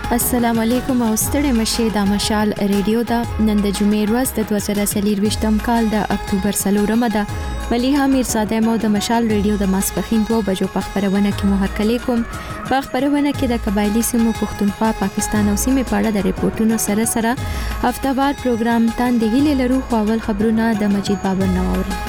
السلام علیکم او ستړي مشه د مشال ریډیو دا نن د جمعې ورځ د 2023م کال د اکتوبر 4مه ده. مليحه میرزاده مو د مشال ریډیو د ماسپخین 2 بجو په خبرونه کې مو هرکلی کوم. په خبرونه کې د قبایلی سیمو پښتونخوا پاکستان او سیمې په اړه د ریپورتونو سره هفتهوار پروګرام تاندې هیله لرو. خو اول خبرونه د مجید بابر نواوري.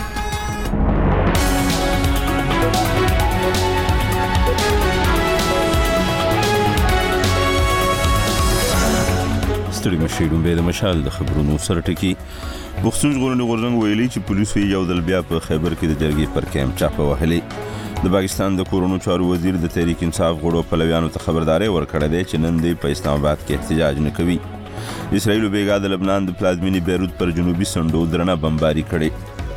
ستړي مشي لومبه د مشال د خبرونو سره ټکی بخصوص غورنګ ویلي چې پولیسو یو ځل بیا په خیبر کې د جرګې پر کیمپ چاپه وهلې. د پاکستان د کورونو چارو وزیر د تحریک انصاف غړو پلویانو ته خبرداري ورکړه ده چې نن د اسلام آباد کې احتجاج نه کوي. اسرائیل بیګا د لبنان د پلازمینی بیروت پر جنوبي سندو درنه بمباری کړي.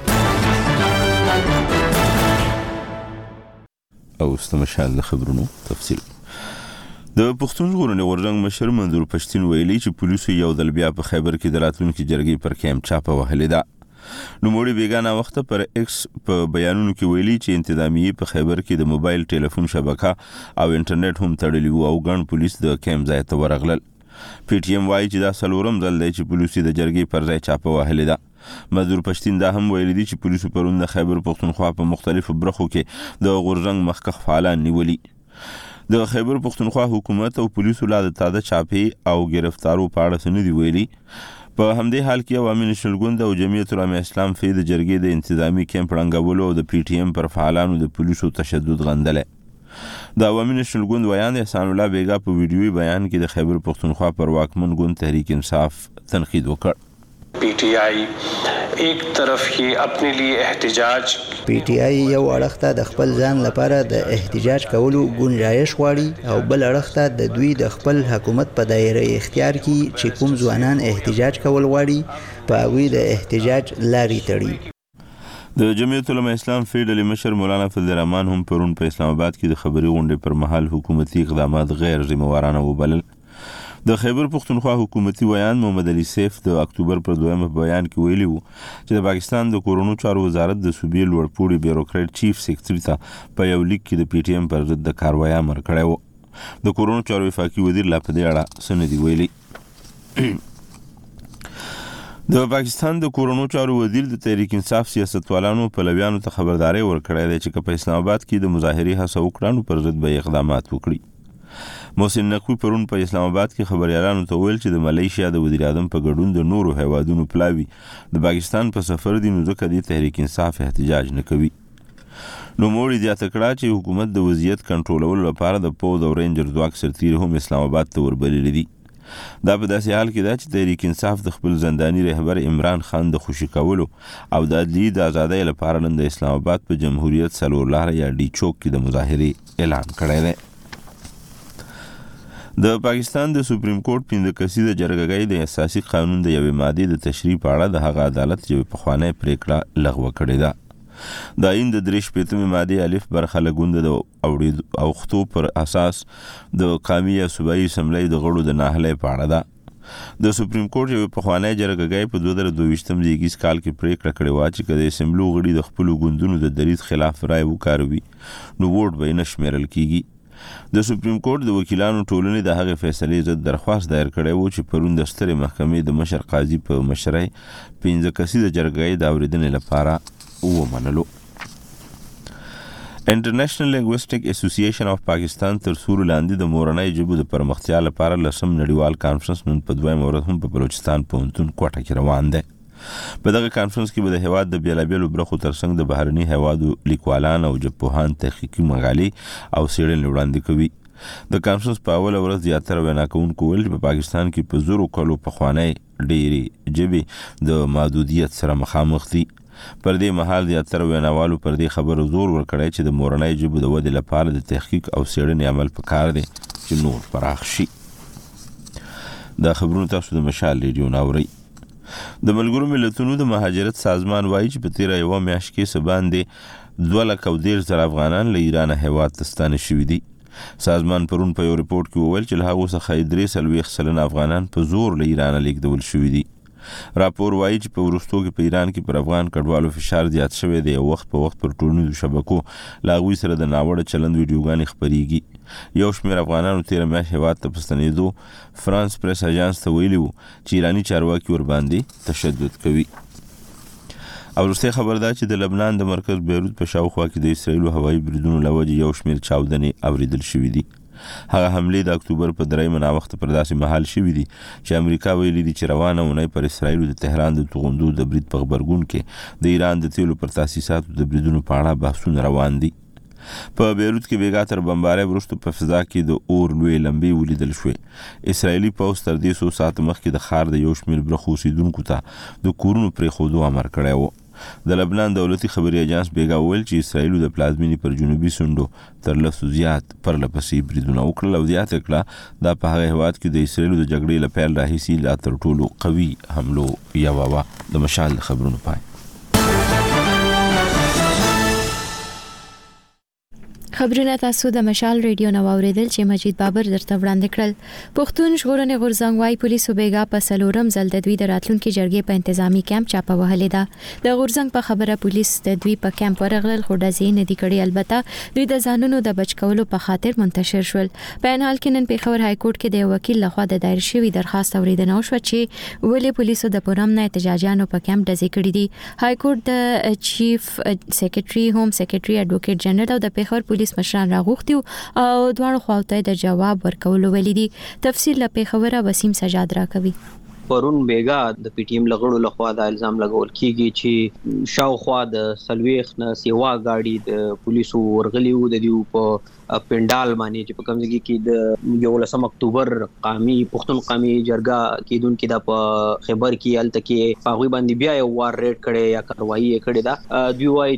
او استمشال د خبرونو تفصیل. د پښتون ژغورنې غورځنګ مشر منظور پښتين ویلي چې پولیسو یو ځل بیا په خیبر کې د راتلونکي جرګې پر کیمپ چاپه وهلې ده. نوموړي بیګانه وخت پر ایکس په بیانونو کې ویلي چې انتظامیه په خیبر کې د موبایل ټلیفون شبکه او انټرنیټ هم تړلي وو او ګڼ پولیس د کیمپ ځای ته ورغلل. پی ټی ایم وايي چې دا څلورم ځل دی چې پولیسو د جرګې پر ځای چاپه وهلې ده. منظور پښتين دا هم ویلي دي چې پولیسو پرون د خیبر پښتونخوا په مختلفو برخو کې د غورځنګ مخکښ فعالان نیولي. د خیبر پښتونخوا حکومت او پولیسو لا د تازه چاپی او گرفتارو په اړه څه نه دی ویلي. په همدې حال کې عوامي نېشنل ګوند او جمعیت العلماء اسلام فی د جرګې د انتظامی کیمپ رنګولو او د پی ټی ایم پر فعالانو د پولیسو تشدد غندلې. د عوامي نېشنل ګوند ویان احسان الله بیګا په ویډیوي بیان کې د خیبر پښتونخوا پر واکمن ګوند تحریک انصاف تنقید وکړ. پی ٹی آئی ایک طرف ہی اپنے لیے احتجاج پی ټی آی یو اړخ ته د خپل ځان لپاره د احتجاج کولو گنجایش غواړي او بل اړخ ته د دوی د خپل حکومت په دایره اختیار کې چې کوم ځوانان احتجاج کول غواړي په هغوی د احتجاج لارې تړي. د جمعیت العلماء اسلام فیډرالي مشر مولانا فضل الرحمن هم پرون په اسلام آباد کې د خبري غونډې پر مهال حکومتي اقدامات غیر ذمہوارانه وبلل. د خیبر پښتونخوا حکومتي ویان محمد علي سیف د اکتوبر پر 2 بیان کې ویلي وو چې د پاکستان د کورونو چارو وزارت د صوبې لوړپوړي بیوروکریټ چیف سیکریټري ته په یو لیک کې د پی ټی ایم پر ضد د کاروایی امر کړی و. د کورونو چارو وفاقي وزیر لا په دې اړه څه نه دی ویلي. د پاکستان د کورونو چارو وزیر د تحریک انصاف سیاستوالانو پلویانو ته خبرداري ورکړې ده چې په اسلام آباد کې د مظاهرې هڅه وکړي پر ضد به اقدامات وکړي. محسن نقوی پرون په اسلام آباد کې خبريالانو ته ویل چې د ملیشیا د وزیر اعظم په ګډون د نورو هیوادونو پلاوی د پاکستان په سفر دي نو ځکه د تحریک انصاف احتجاج نه کوي. نو موړي زیاته کړه چې حکومت د وضعیت کنټرولولو لپاره د پوز او رینجر ځواک سرتیر هم اسلام آباد ته وربلل دي. دا په داسې حال کې ده چې تحریک انصاف د خپل زنداني رهبر عمران خان د خوشي کولو او د عدلي د ازادۍ لپاره نن د اسلام آباد په جمهوریت څلور لار یا ډي چوک کې د مظاهرې اعلان کړی دی. د پاکستان د سپریم کورټ 15 کسیزه جرګه د اساسي قانون د یوې ماده د تشریح په اړه د هغه عدالت چې په خوانه پریکړه لغوه کړې ده. د آئین د 3 ماده الف برخه لګوند د اوړي او خطو پر اساس د قومي یا صوبایي اسمبلی د غړو د ناهلې په اړه ده. د سپریم کورټ یو په خوانه جرګه په 2022 دیګیس کال کې پریکړه کړې و چې کله اسمبلی غړي د خپل ګوندونو د دریض خلاف رائے وکاروي نو ووټ به نه شمیرل کیږي. د سپریم کورټ د وکیلانو ټولنې د هغې فیصلې ضد درخواست دایر کړی و چې پرون د سترې محکمې د مشر قاضي په مشرۍ 15 کسیزه جرګه د اورېدنې لپاره ومنلو. انټرنیشنل لینګویسټک اسوسییشن اف پاکستان تر سوري لاندې د مورنۍ ژبو د پرمختیا لپاره لسم نړیوال کانفرنس نن په 2 ورځ هم په بلوچستان پوهنتون کوټه کې روان دی. په دغه کانفرنس کې به د هیواد د بیلابیلو برخو ترڅنګ د بهرني هیوادو لیکوالان او ژبپوهان تحقیقي مقالې او څېړنې وړاندې کوي. د کانفرنس په اوله ورځ زیاتره وینا کوونکو ویل چې په پاکستان کې په زرو کلو پخوانۍ ډېرې ژبې د محدودیت سره مخامخ دي. پر دې مهال زیاتره ویناوالو پر دې خبرو زور ورکړی چې د مورنۍ ژبو د ودې لپاره د تحقیق او څېړنې عمل پکار دی چې نور پراخ شي. دا خبرونه تاسو د مشال ریډیو ناورئ. د ملګرو ملتونو د مهاجرت سازمان وایي چې په تیره یوه میاشت کې څه باندې 2,13,000 افغانان له ایران هیواد ته ستانه شوي دي. سازمان پرون په یو ریپورټ کې وویل چې له هغو څخه 43 افغانان په زور له ایران لیږدول شوي دي. راپور وایي چې په وروستو کې په ایران کې پر افغان کډوالو فشار زیات شوی دی او وخت په وخت پر ټولنیزو شبکو لا غوي سره د ناوړه چلند ویډیوګانې خپريږي. یو شمېر افغانانو تیر میاشت هیواد ته پستنېدو فرانس پریس اژانس ته ویلي وو چې ایرانی چارواکي ور باندې تشدد کوي. او وروسته خبر ده چې د لبنان د مرکز بیروت په شاوخوا کې د اسرایل هوایي بریدونو لوجه یو شمېر چاودنې اوریدل شوې دي. هغه حمله د اکتوبر په 3 وخت پر داسې مهال شوې دي چې امریکا ویلي دي چې روانه ونې پر اسرایل د تهران د توغندو د برید په خبرګون کې د ایران د تیلو پر تاسیساتو د بریدونو په اړه بحثونه روان دي. په بیروت کې بیګا تر بمبارۍ وروسته په فضا کې د اور لوی لمبې ولیدل شوې. اسرایلی پوځ تر دې 100 ساعت مخکې د ښار د یو شمېر برخو اوسیدونکو ته د کورونو پرېښودو امر کړی و. د لبنان دولتي خبري اژانس بیګا ویل چې اسرایل د پلازمینی پر جنوبي سندو تر لسو زیات پر لپسې بریدونه وکړل او زیات کړه دا په هغه هواد کې د اسرایل د جګړې لپاره راهیسي لا تر ټولو قوي حملو یا وا د مشال خبرونو پای. خبرونه تاسو د مشال ریډیو نو اوریدل چې مجید بابر درته وړاندې کړل. پښتون ژغورنې غورځنګ وايي پولیسو بیګا په سلورم ځل د دوی د راتلونکو جرګې په انتظامی کیمپ چاپه وهلې ده. د غورځنګ په خبره پولیس د دوی په کیمپ ورغلل خو ډزې نه دي کړې. البته دوی د ځانونو د بچ کولو په خاطر منتشر شول. په ان حال کې نن پیښور های کورټ کې د وکیل لخوا د دایر شوی درخواست اوریدنه وشوه چې ولې پولیسو د پرم نه احتجاجانو په کیمپ ډزې کړې دي. های کورټ د چیف سیکریټري هوم سیکریټري اډوکیټ جنرال او د پیښور پولیس مشران راغوښتي او دواړو خواته د جواب ورکولو ولیدي. تفصیل له پیښوره وسیم سجاد راکوي. پرون بیګا د پی ټی ایم لغړو لخوا د الزام لګول کیږي چې شاوخوا د سلويخ نه سیوا گاډي د پولیسو ورغلی وو د دیو په پندال باندې چې په کومځګي کې د 11 اکتوبر قومي پښتون قومي جرګه کېدونکو د په خبر کې الته کې هغه باندې بیا یو وار ریډ کړي یا کاروایی کړي دا دوی وایي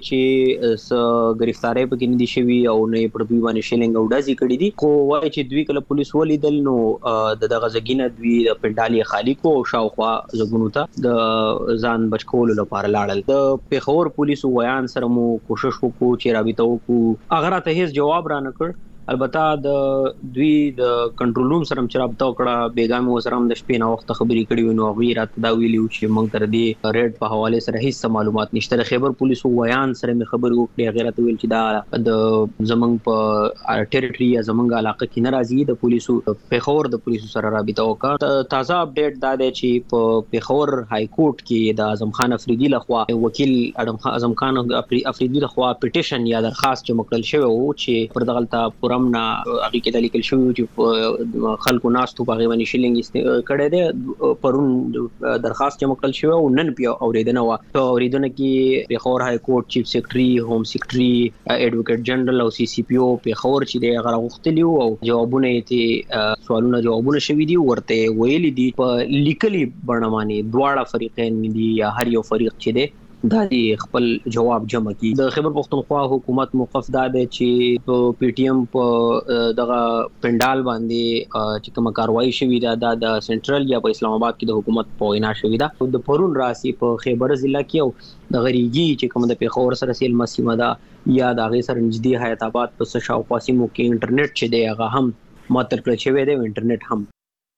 چې گرفتاری په کې ندي شوی او نه پر دوی باندې شیلینګ او ډازي کړي دي خو وایي چې دوی کله پولیس ولیدل نو دغه ځګینه دوی د پندالي خالی کو شاوخوا زګونو ته د ځان بچ کولو لپاره لاړل. د پیښور پولیسو ویان سره مو کوشش وکړو چې رابطه وکړو هغه ته هیڅ جواب را نه کړ. البته د دوی د کنټرول روم سره چې رابطه وکړه بیګام وسره د شپې نه وخت خبرې کړې نو هغه راته دا ویلي چې موږ تر دې ریډ په حواله سره هیڅ معلومات نشته. خیبر پولیسو ویان سره مې خبرې وکړې هغه راته ویل چې دا د زمنګ په ټریټوري یا زمنګ علاقه کې ناراضي د پولیسو پیښور د پولیسو سره رابطه وکړه. تازه اپډیټ دا دی چې په پیښور های کورټ کې د اعظم خان افریدي لخوا وکیل اعظم خان افریدي لخوا پټیشن یا درخواست چې مکړل شوی او چې پر دغه نه هغه کې د لیکل شوی چې خلکو ناستو په غوښنی شیلینګ کړي دي پرون درخواست چې مکړل شوی او نن بیا اوریدنه وا اوریدنه کې پیښور های کورټ چیف سیکریټري هوم سیکریټري اډوکیټ جنرال او سی سی پی او پیښور چې د غره غوښتلی او جوابونه یې سوالونه جوابونه شوی دي ورته ویلي دي په لیکلي برنامه دواړه فریقین دي یا هر یو فریق چې دی دا دی خپل جواب جمع کی. د خیبر پختونخوا حکومت موقف دا دی چې په پی ټی ایم په دغه پندال باندې چې کوم کاروایی شوې ده د سنټرل یا په اسلام آباد کې د حکومت په وینا شوې ده. د پرون راسي په خیبر ضلع کې او د غریګي چې کوم د پیښور سره سیل مسیمه ده یا د هغه سره نږدې حیات آباد په شاوخوا سیمو کې انټرنیټ چې دی هغه هم معطل کړی شوی دی انټرنیټ هم.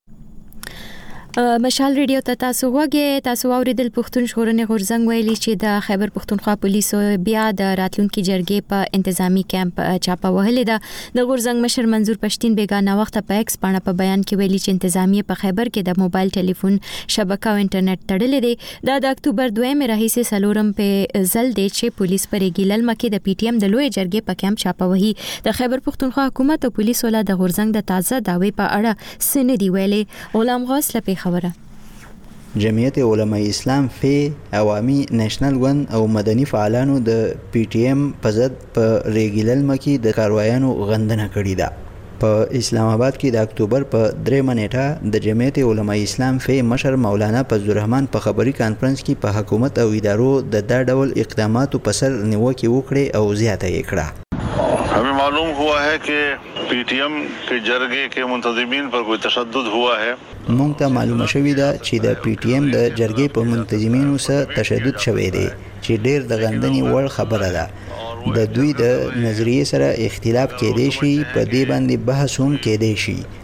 مشال ریډیو ته تاسو وګورئ. تاسو اوریدل پښتون ژغورنې غورځنګ ویلي چې د خیبر پښتونخوا پولیسو بیا د راتلونکو جرګې په انتظامی کیمپ چاپه وهلې ده. د غورځنګ مشر منظور پښتين بیگانه وخت په ایکس باندې په بیان کې ویلي چې انتظامی په خیبر کې د موبایل ټلیفون شبکه او انټرنیټ تړلې دي. د اکتوبر 2 راهیسې سلورم په ځل دی چې پولیس پر ګیلل مکه د پی ټی ایم د لوی جرګې په کیمپ چاپه وهي. د خیبر پښتونخوا حکومت او پولیسو له د غورځنګ د تازه داوی په اړه سن دی ویلي. غلام غوث لپاره خبره جمعیت علماء اسلام فی عوامي نېشنل ون او مدني فعالانو د پی ټی ایم په ضد په ریګیلل مکی د کاروایانو غندنه کړې ده. په اسلام آباد کې د اکتوبر په 3 نیټه د جمعیت علماء اسلام فی مشر مولانا فضل الرحمن په خبري کانفرنس کې په حکومت او ادارو د دا ډول اقداماتو په سر نیوکه وکړه او زیاته یې کړه. हमें मालूम हुआ है कि पीटीएम के जरगे के मुंतजिमीन पर कोई तशद्दुद हुआ है. مونږ ته معلومه شوې ده چې د پی ټی ایم د جرګې په منتظمینو سره تشدد شوی دی چې ډېر د غندنې وړ خبره ده. د دوی د نظریې سره اختلاف کېدای شي په دې باندې بحث هم کېدای شي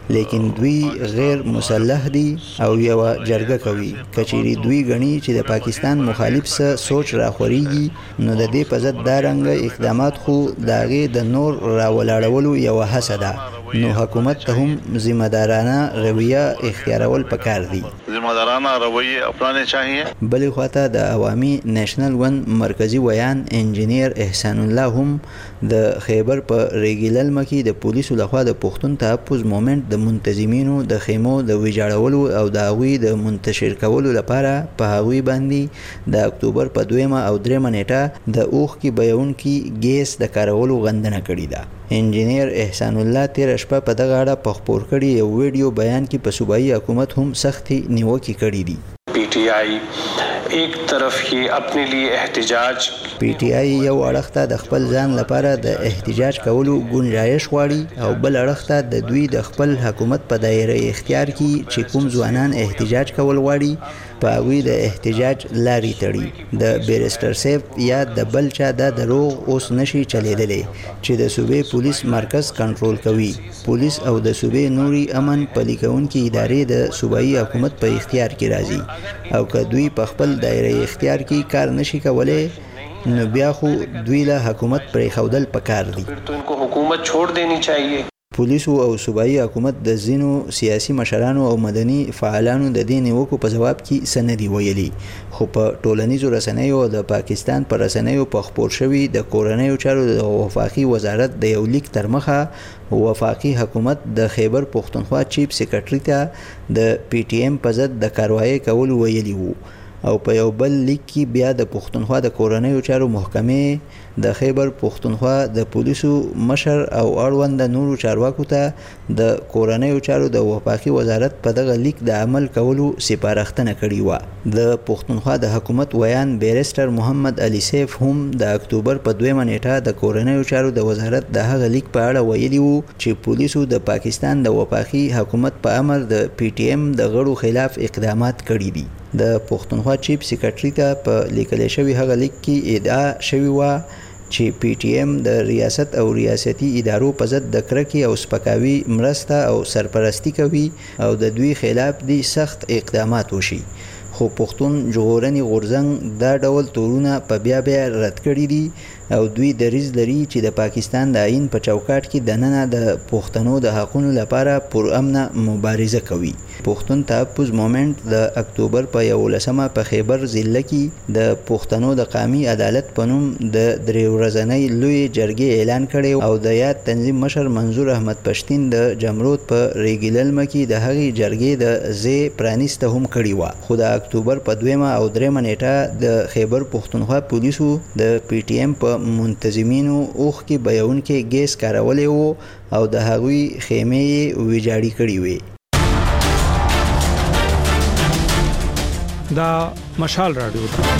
لیکن دوی غیر مسلح دي او یو جرګه کوي. کچېری دوی غني چې د پاکستان مخالف سره سوچ راخوريږي نو د دې په ضد دا رنګ اقدامات خو داغه د نور راولاړولو یو هڅه ده. نو حکومت ته هم ذمہ دارانه رویه اختیارول پکار دي. ذمہ دارانه رویه اپنانے چاہیے. بلې خواته د عوامي نېشنل ون مرکزی ویان انجینیر احسان الله هم د خیبر په ریګیلل مکی د پولیسو لخوا د پښتون تحفظ مومنت د منتظمینو د خیمو د ویجاړولو او د هغوی د منتشر کولو لپاره په هغوی باندې د اکتوبر په 2 او 3 نیټه د اوخ کی بیون کی ګیس د کارولو غندنه کړې ده. انجینیر احسان الله تیر شپه په دغه اړه په خبر کړي یو ویډیو بیان کې په صوبایي حکومت هم سختي نیوکې کړې دي. پی ٹی آئی ایک طرف یہ اپنے لیے احتجاج پی ټی آی یو اړخ ته د خپل ځان لپاره د احتجاج کولو گنجایش غواړي او بل اړخ ته د دوی د خپل حکومت په دایره اختیار کې چې کوم ځوانان احتجاج کول غواړي په هغوی د احتجاج لارې تړي. د بیرسټر سیف یا د بل چا د دروغ اوس نشي چلیدلی چې د صوبې پولیس مرکز کنټرول کوي. پولیس او د صوبې نوري امن پلي کوونکي ادارې د صوبایي حکومت په اختیار کې راځي او که دوی په خپل دایره اختیار کې کار نشي کولای نو بیا خو دوی له حکومت پرې خودل پکار دي. تو ان کو حکومت چھوڑ دینی چاہیے. پولیسو او صوبایي حکومت د زینو سیاسي مشرانو او مدني فعالانو د دې نیوکو په جواب کې سندي ویلي خو په ټولنیزو رسنیو او د پاکستان پر رسنیو په خبر شوی د کورنیو چارو د وفاقي وزارت د یو لیک تر مخه وفاقي حکومت د خیبر پښتونخوا چیف سیکریټری ته د پی ټی ایم په ضد د کاروایی کول ویلي وو او په یو بل لیک کې بیا د پښتونخوا د کورنیو چارو محکمې د خیبر پښتونخوا د پولیسو مشر او اړوند نورو چارواکو ته د کورنیو چارو د وفاقي وزارت په دغه لیک د عمل کولو سپارښتنه کړې و. د پښتونخوا د حکومت ویان بیرسټر محمد علي سیف هم د اکتوبر په 2 نیټه د کورنیو چارو د وزارت د هغه لیک په اړه ویلي وو چې پولیسو د پاکستان د وفاقي حکومت په امر د پی ټی ایم د غړو خلاف اقدامات کړي دي. د پښتونخوا چیف سیکریټری ته په لیکل شوی هغه لیک کې ادعا شوی و چې پی ټی ایم د ریاست او ریاستي ادارو په ضد د کرکې او سپکاوي مرسته او سرپرستی کوي او د دوی خلاف دي سخت اقدامات وشي. خو پښتون ژغورنې غورځنګ دا ډول تورونه په بیا رد کړي دي او دوی دریځ لري چې د پاکستان د آئین په چوکاټ کې دننه د پښتنو د حقونو لپاره پرامنه مبارزه کوي. پښتون تحفظ مومنت د اکتوبر په 11 په خیبر ضلع کې د پښتنو د قومي عدالت په نوم د 3 ورځنۍ لوی جرګې اعلان کړي او د یاد تنظیم مشر منظور احمد پښتین د جمرود په ریګیلل مکی د هغې جرګې د زی پرانیسته هم کړي و. خو د اکتوبر په 2 او 3 نیټه د خیبر پښتونخوا پولیسو د پی ټی ایم په منتظمینو اوخ کې بیون کې ګیس کارولې وو او د هغوی خیمې ویجاړې کړې وې. دا مشال رادیو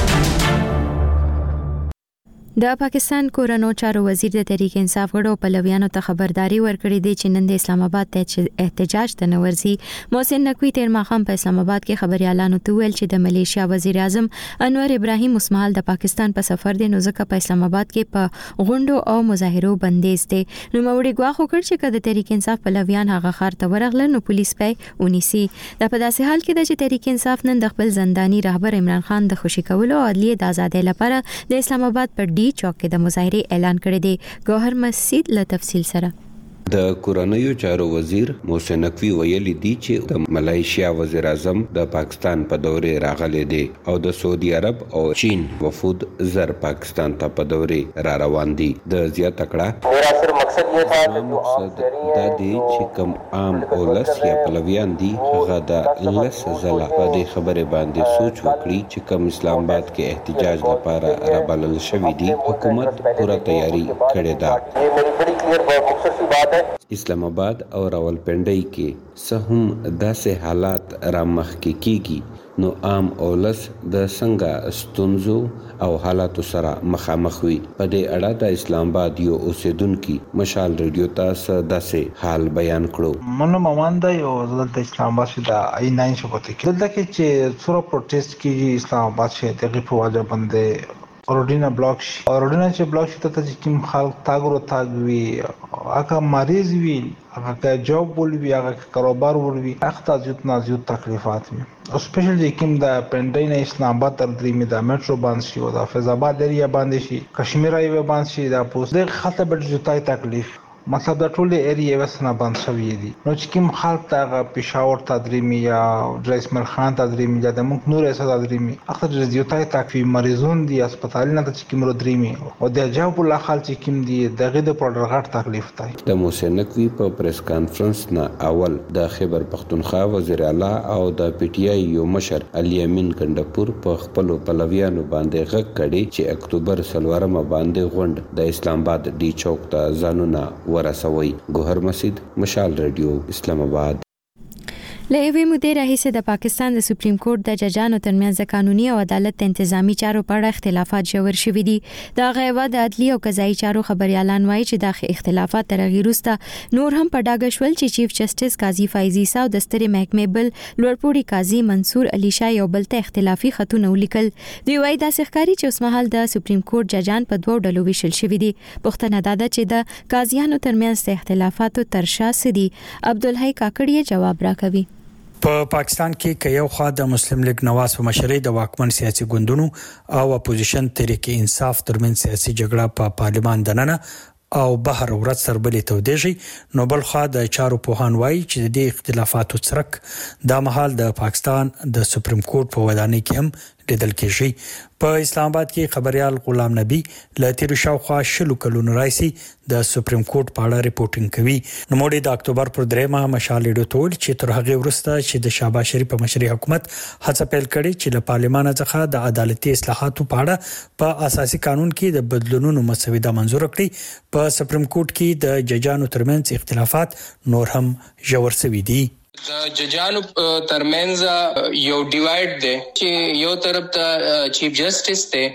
د پاکستان کورنو چارو وزیر د تحریک انصاف غړو پلویانو ته خبرداري ورکړې ده چې نن د اسلام آباد ته احتجاج ته نورزي. محسن نقوی تیر ماخام په اسلام آباد کې خبريالانو ته ویل چې د ملیشیا وزیر اعظم انور ابراهیم اسماعیل د پاکستان په سفر دی نو ځکه په اسلام آباد کې په غونډو او مظاهرو بندیز دي. نو موري غواخو کړ چې کله د تحریک انصاف پلویان هغه خار ته ورغله نو پولیس په ونیسي. دا په داسې حال کې چې تحریک انصاف نن د خپل زنداني رهبر عمران خان د خوشي کولو او عدلیه د آزادۍ لپاره د اسلام آباد پر چوک کې د مظاهره اعلان کړی دی. ګوهر مسجد له تفصیل سره. د کورنیو چارو وزیر محسن نقوی ویلي دی چې د ملایشیا وزیر اعظم د پاکستان په دورې راغلي دي او د سعودي عرب او چین وفود زر پاکستان ته په دورې را روان دي. د زیات تکړه میرا صرف مقصد یہ تھا دا دی چې کوم عام اولس یا پلویان دي هغه د لس زله په دې خبره باندې سوچ وکړي چې کوم اسلام آباد کې احتجاج لپاره رابلل شوی دی. حکومت پوره تیاری کړې ده. یہ میری بڑی کلیئر مختصر بات اسلام آباد او راولپنډي کې سهم داسې حالات را مخ کې کیږي نو عام اولس د څنګه ستونزو او حالاتو سره مخامخ وي. په دې اړه د اسلام آباد یو اوسیدونکو مشال ریډیو ته داسې حال بیان کړو. منو ماماندا یو د اسلام آباد د آی9 شپته کې دلته کې چې څوره پروتست کیږي اسلام آباد شه دغه په واجب باندې اوروډینا بلاک شي. اوروډینا چې بلاک شي ته چې کوم خلک تاګرو تاګوي هغه مریض وي هغه جاب ولوي هغه کاروبار ولوي اخته زیات تکلیفات وي او سپیشلی کوم د پندای نه اسلام آباد تر درې د میټرو باندې شي او د فیض آباد ایریا باندې شي کشمیر ایوه باندې شي د پوسټ خطه به زیاتای تکلیف مطلب د ټوله ایریا وسنه باندې شوی دي نو چې کوم خلک ته پېښور تدریمي یا رئیسمل خان تدریمي یا د موږ نور اساس تدریمي اخر زیاتای تکلیف مریضون دي هسپتال نه ته کوم درېمي او د جواب الله خال چې کوم دي دغه د پروډرغټ تکلیف دی د محسن نقوی په پریس کانفرنس نه اول د خیبر پختونخوا وزیر اعلی او د پی ټی آی یو مشر علي امین کندپور په خپل پلویانو باندې غږ کړي چې اکتوبر سلوارمه باندې غونډ د اسلام آباد ډي چوک ته ځانونه ورسوي. ګوهر مسجد مشال رادیو اسلام آباد. له یوې مودې راهیسې د پاکستان د سپریم کورټ د ججانو ترمنځ د قانوني او عدالت انتظامی چارو په اړه اختلافات ژور شوي دي. د غیوا د عدلي او قضایي چارو خبريالان وایي چې د اختلافات تر هغې وروسته نور هم په ډاګه شول چې چیف جسټس قاضي فایز عیسی او د سترې محکمې بل لوړپوړي قاضي منصور علي شاه یو بل ته اختلافي خطونه ولیکل. دوی وایي داسې ښکاري چې اوسمهال د سپریم کورټ ججان په دوو ډلو ویشل شوي دي. پوښتنه دا ده چې د قاضیانو ترمنځ د اختلافاتو تر شا څه دي. عبدالحی کاکړ جواب راکوي. په پاکستان کې که یو خوا د مسلم لیگ نواز په مشرۍ د واکمن سیاسي ګوندونو او اپوزیشن تحریک انصاف ترمنځ سیاسي جګړه په پارلمان دننه او بهر ورځ سره بلې تودېږي نو بل خوا د چارو پوهان وایي چې د دې اختلافاتو څرک دا مهال د پاکستان د سپریم کورټ په ودانۍ کې هم لیدل کېږي. په اسلام آباد کې خبريال غلام نبی له تیر شاوخوا 10 کلونو راځي د سپریم کورټ په اړه ریپورتینګ کوي. نو موږ د اکتوبر پر 3 مشال ډیټول چې تر هغه وروسته چې د شهباز شریف په مشرۍ حکومت هڅه پیل کړي چې له پارلمان څخه د عدالتي اصلاحاتو په اړه په اساسي قانون کې د بدلونونو مسوده منزور کړي. په سپریم کورټ کې د ججانو ترمنځ اختلافات نور هم ژور شوي دي. د ججانو ترمنځ یو ډیوایډ دی چې یو طرف ته چیف جسټس دی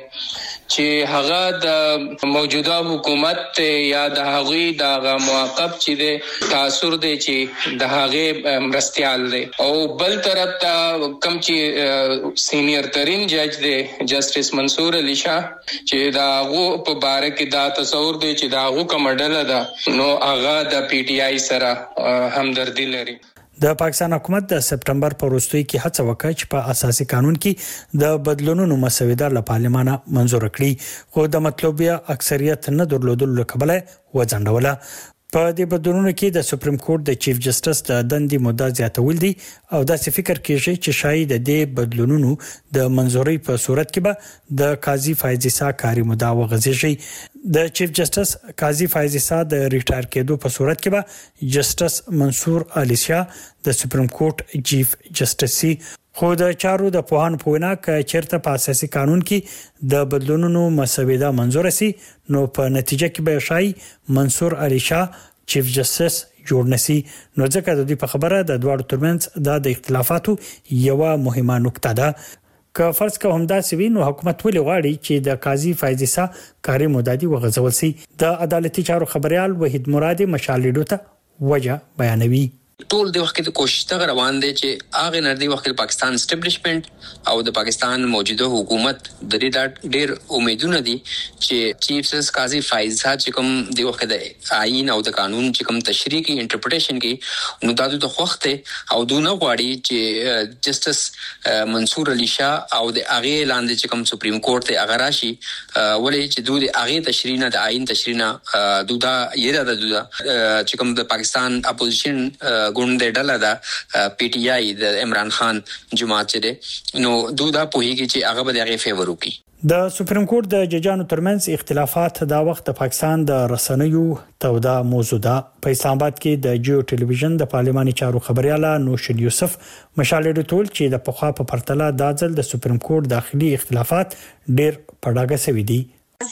چې هغه د موجوده حکومت یا د هغوی د موقف چې دی تاثر دی چې د هغه مرستيال دی او بل طرف ته کم چې سینیئر ترین جج دی جسټس منصور علي شاه چې دا هغه په باره کې دا تصور دی چې دا هغه کومډل ده نو هغه د پی ټی آی سره همدردی لري. د پاکستان حکومت د سپټمبر په وروستۍ کې هڅه وکړه چې په اساسي قانون کې د بدلونونو مسوده له پارلمان منزور کړي خو د مطلوبه اکثریت نه درلودلو له کبله وځنډوله. په دې بدلونونو کې د سپریم کورټ د چیف جسټس د دندې مدعا زیاتول دي او دا څه فکر کیږي چې شاید د دې بدلونونو د منزوري په صورت کې به د قاضي فایز عیسی کاری مدعا وغځيږي. د چیف جسټس قاضي فایز عیسی د ریټایر کېدو په صورت کې به جسټس منصور علي شاه د سپریم کورټ چیف جسټس خو د چارو د پوهان پوینا ک چیرته په اساسي قانون کې د بدلونونو مسوده منزور سي نو په نتیجه کې به شای منصور علي شاه چیف جسټس جوړ نسی. نو ځکه د دې په خبره د دوه ترمنځ د اختلافاتو یو مهمه نقطه ده. که فرض کوم دا سوي نو حکومت ولې غواړي چې د قاضي فایز عیسی کاری مدعي وغځول سي. د عدالتي چارو خبريال وحید مرادي مشالډو ته وجه بیانوي. ټول د وخت کوشش ته روان دي چې هغه نردي وخت پاکستان اسټابلیشمنت او د پاکستان موجوده حکومت د دې ډېر امیدونه دي چې چیف جسټس قاضي فایز چې کوم د وخت د آئین او د قانون چې کوم تشریح کی انټرپریټیشن کی نو د وخت او دونه غواړي چې جسټس منصور علي شاه او د هغه اعلان چې کوم سپریم کورټ ته هغه راشي ولې چې دوی د هغه تشریح نه د آئین تشریح نه دودا یره د دودا چې کوم د پاکستان اپوزیشن ګوند ډله دا پی ټی آی د عمران خان جماعت چې نو دودا پوهیږي چې هغه به دغه فیور وکړي. د سپریم کورټ د ججانو ترمنځ اختلافات دا وخت د پاکستان د رسنیو تودا موضوع ده. په اسلام آباد کې د جیو ټلویزیون د پارلماني چارو خبرياله نوشل یوسف مشالډو ټول چې د پخوا په پرتله د ځل د سپریم کورټ داخلي اختلافات ډېر پړاګه سوي دي.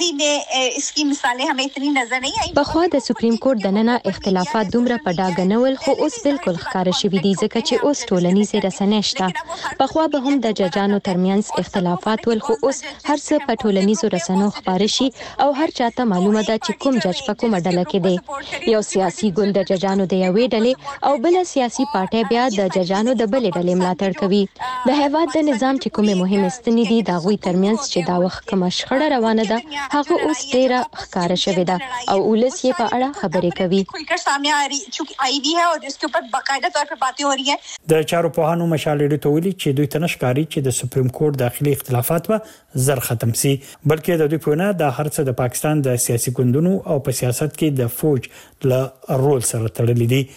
इसकी मिसालें हमें इतनी नजर नहीं आई. بخوا د سپریم کورټ دننه اختلافات دومره په ډاګه نه ول خو اوس بالکل ښکار شوي دي ځکه چې اوس ټولنیزې رسنۍ شته. بخوا به هم د ججانو ترمنځ اختلافات ول خو اوس هر څه په ټولنیزو رسنیو خبري شي او هر چاته معلومه ده چې کوم جج په کومه ډله کې دی. یو سیاسي ګوند د ججانو د یوې ډلې او بل سیاسي پارټي بیا د ججانو د بلې ډلې ملاتړ کوي. د هیواد د نظام چې کومه مهمه ستنې دي د غوي ترمنځ چې دا وخت کومه شخړه روانه ده هغه اوس ډیره ښکارا شوې ده او ولس یې په اړه خبرې کوي. खुलकर सामने आ रही चूंकि आई भी है और इसके ऊपर बाकायदा तौर पर बातें हो रही हैं. د چارو پوهانو مشال ډیټو ویلي چې دوی تنشکاري چې د سپریم کورټ داخلي اختلافات به زر ختم سي، بلکې د دوی په نه د هر څه د پاکستان د سیاسي ګوندونو او په سیاست کې د فوج له رول سره تړلې دي.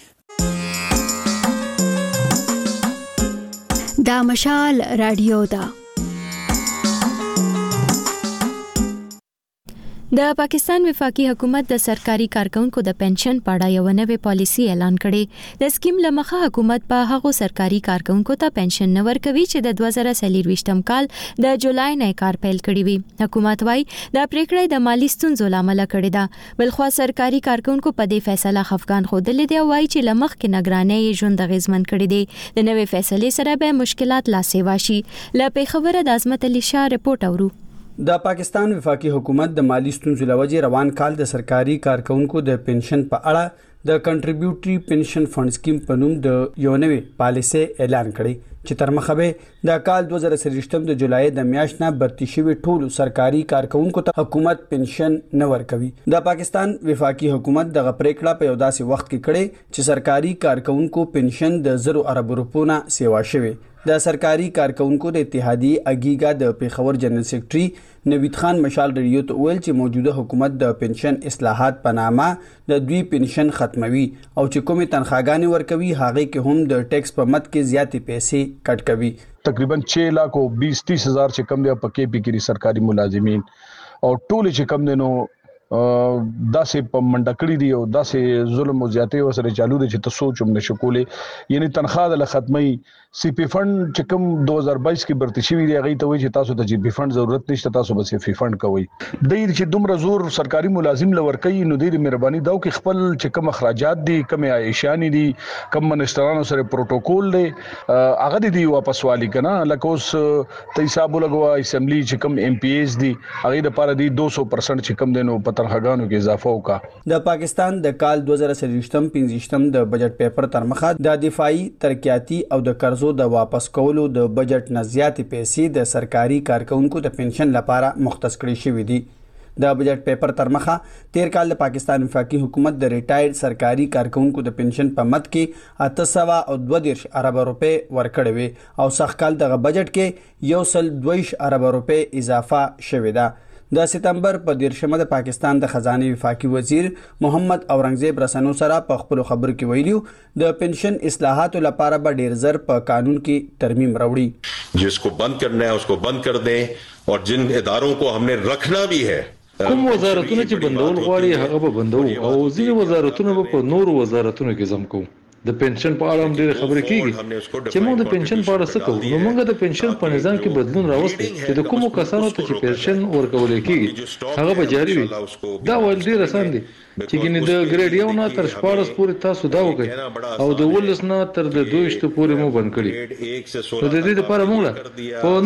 دا مشال رادیو دا د پاکستان وفاقي حکومت د سرکاري کارکونکو د پنشن په اړه یو نوې پالیسی اعلان کړي. د سکیم لمخه حکومت په هغو سرکاري کارکونکو ته پنشن نه ورکوي چې د 2023 کال د جولای نه کار پیل کړی وي. حکومت وايي دا پریکړه د مالی ستونزو لامل کړې ده، بلخو سرکاري کارکونکو په دې فیصله خفقان خوده لیدي او وايي چې لمخ کې نگرانۍ ژوند غیزمن کړی دي. د نوې فیصلې سره به مشکلات لا سیوا شي. ل پیښور د عظمت علي شاه رپورټ اورو. د پاکستان وفاقي حکومت د مالی ستونزو لوجې روان کال د سرکاري کارکونکو د پنشن په اړه د کنټریبیوټري پنشن فند سکیم په نوم د یو نوې پالیسي اعلان کړي چې تر مخه به د کال 2023 د جولای د میاشت نه برتی شوی ټولو سرکاري کارکونکو ته حکومت پنشن نه ورکوي. د پاکستان وفاقي حکومت د پریکړه په یو داسې وخت کې کړي چې سرکاري کارکونکو پنشن د 100 ارب روپو نه سیوا شوی. د سرکاري کارکونکو د اتحادیې اګیګا د پیښور جنرال سیکریټري نوید خان مشال ریډیو ته ویل چې موجوده حکومت د پنشن اصلاحات په نامه د دوی پنشن ختموي او چې کومې تنخواګانې ورکوي هغه کې هم د ټیکس په مد کې زیاتې پیسې کټ کوي. تقریبا 6 लाख 20-30 हज़ार چې کم دی په کې پی کې سرکاري ملازمین او ټول چې کم دي نو داسې په منډه کړی دی او داسې ظلم او زیاتې وسره چالو دي چې تاسو چوم نشو کولې. یعنی تنخواه د ختمي سی پی فند چې کوم 2022 کې برتی شوی دی هغه ته وایي چې تاسو ته جی پی فند ضرورت نشته، تاسو بس سی فند کوي. د دې چې دومره زور سرکاري ملازم لور کوي نو د مهرباني داو کې خپل چې کوم اخراجات دي کوم عایشانی دي کوم منسټرانو سره پروتوکول دی هغه دی واپس والی کنه لکه اوس ته حساب لګوا اسمبلی چې کوم ایم پی ایز دي هغه د پاره دی 200% چې کوم دینو تنخواګانو کې اضافه وکړه. د پاکستان د کال 2023 د بجټ پیپر تر مخه د دفاعي ترقیاتی او د قرضو د واپس کولو د بجټ نه زیاتې پیسې د سرکاري کارکونکو د پنشن لپاره مختص کړي شوې دي. د بجټ پیپر تر مخه تیر کال د پاکستان وفاقي حکومت د ریټایرډ سرکاري کارکونکو د پنشن په مد کې 822 ارب روپے ورکړې وي او سخت کال دغه بجټ کې 122 ارب روپے اضافه شوې ده. د سپتمبر په 13 د پاکستان د خزانه وفاقي وزیر محمد اورنګزیب رسنو سره په خپل خبرو کې ویلو د پنشن اصلاحاتو لپاره به ډیر زر په قانون کې ترمیم راوړي. जिसको बंद करना है उसको बंद कर दें और जिन इदारों को हमने रखना भी है کوم وزارتونه چې بندول غواړي هغه به بندو او ځینې وزارتونه به په نورو وزارتونو کې ضم کوو. د پنشن په اړه هم ډېر خبرې کیږي چې موږ د پنشن په اړه څه کوو. نو موږ د پنشن په نظام کې بدلون راوستي چې د کومو کسانو ته چې پنشن ورکول کیږي هغه به جاري وي. دا ول ډېر آسان دي چې ګینه د ګریډ یو نه تر 14 پورې تاسو دا وکړئ او د 12 نه تر د 22 پورې مو بند کړی. نو د دې لپاره موږ په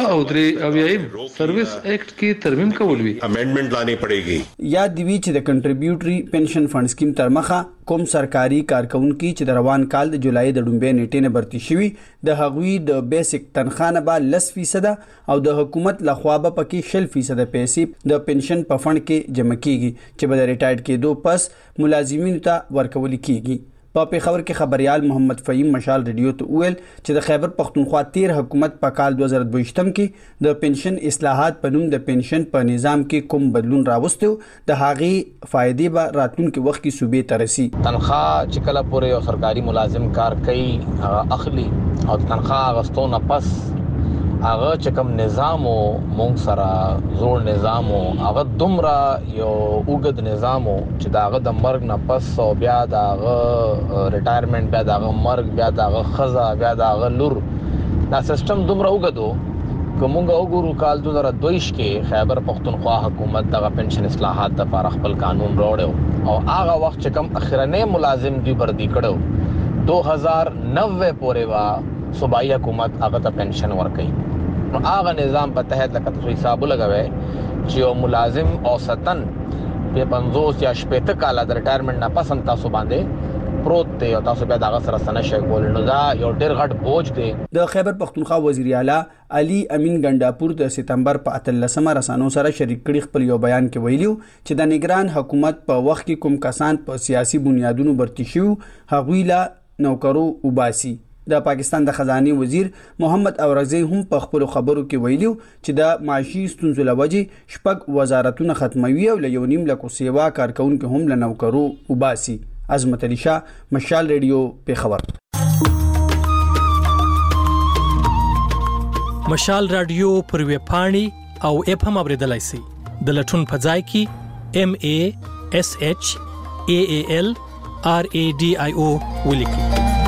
1903 سرویس اکټ کې ترمیم کول وی امندمنت لانی پڑेगी. یاد دی چې د کنټریبیوټري پنشن فند سکیم تر مخه کوم سرکاري کارکونکو چې د روان کال د جولای د ډومبې نیټې نه برتی شوی د هغوی د بیسیک تنخواه نه به 10% او د حکومت لخوا به پکې 0% پیسې د پنشن په فند کې جمع کیږي چې به د ریټایرډ کېدو پس ملازمینو ته ورکول کیږي. په پیښور کې خبريال محمد فهیم مشال ریډیو ته ویل چې د خیبر پختونخوا تیر حکومت په کال 2022 کې د پنشن اصلاحات په نوم د پنشن په نظام کې کوم بدلون راوستو د هغې فائدې به راتلونکي وخت کې صوبې ته رسي. تنخواه چې کله پورې یو سرکاري ملازم کار کوي اخلي او تنخواه غستونه پس هغه چې کوم نظام او مونږ سره زوړ نظام او هغه دومره یو اوږد نظام چې دا هغه د مرګ نه پس او بیا دا هغه ریټایرمنټ بیا دا هغه مرګ بیا دا هغه خزا بیا دا هغه لور دا سیستم دومره اوږدو کومه وګورو کال 2022 کې خیبر پختونخوا حکومت دغه پنشن اصلاحات لپاره خپل قانون راوړو او هغه وخت چې کوم اخرنه ملازم دی بردی کړو 2090 پورې وا صوبایي حکومت هغه ته پنشن ورکړي. نو هغه نظام په تحت لکه تاسو حساب لګوي چې یو ملازم اوسطن په 50 یا 60 کال د ریټایرمنټ نه پس هم تاسو باندې پروت دی او تاسو بیا دغه سره سنشي کول نو دا یو ډېر غټ بوج دی. د خیبر پختونخوا وزیر اعلی علي امین ګنڈاپور د سپتمبر په 13 رسانو سره شریک کړي خپل یو بیان کې ویلیو چې د نگران حکومت په وخت کې کوم کسان په سیاسي بنیادونو برتی شو هغوی لا نوکرو وباسي. د پاکستان د خزانه وزیر محمد اورغزی هم په خپل خبرو کې ویلیو چې د معاشي ستونزو لوجې شپږ وزارتونه ختموي او له 1.5 لک سیوا کارکونکو هم له نوکرو وباسي. عظمت علي شاه، مشال ریډیو، پیښور. مشال رادیو پر ویب پاڼې او اپ هم اوریدلای شئ. د لټون په ځای کې MASHAALRADIO ولیکئ.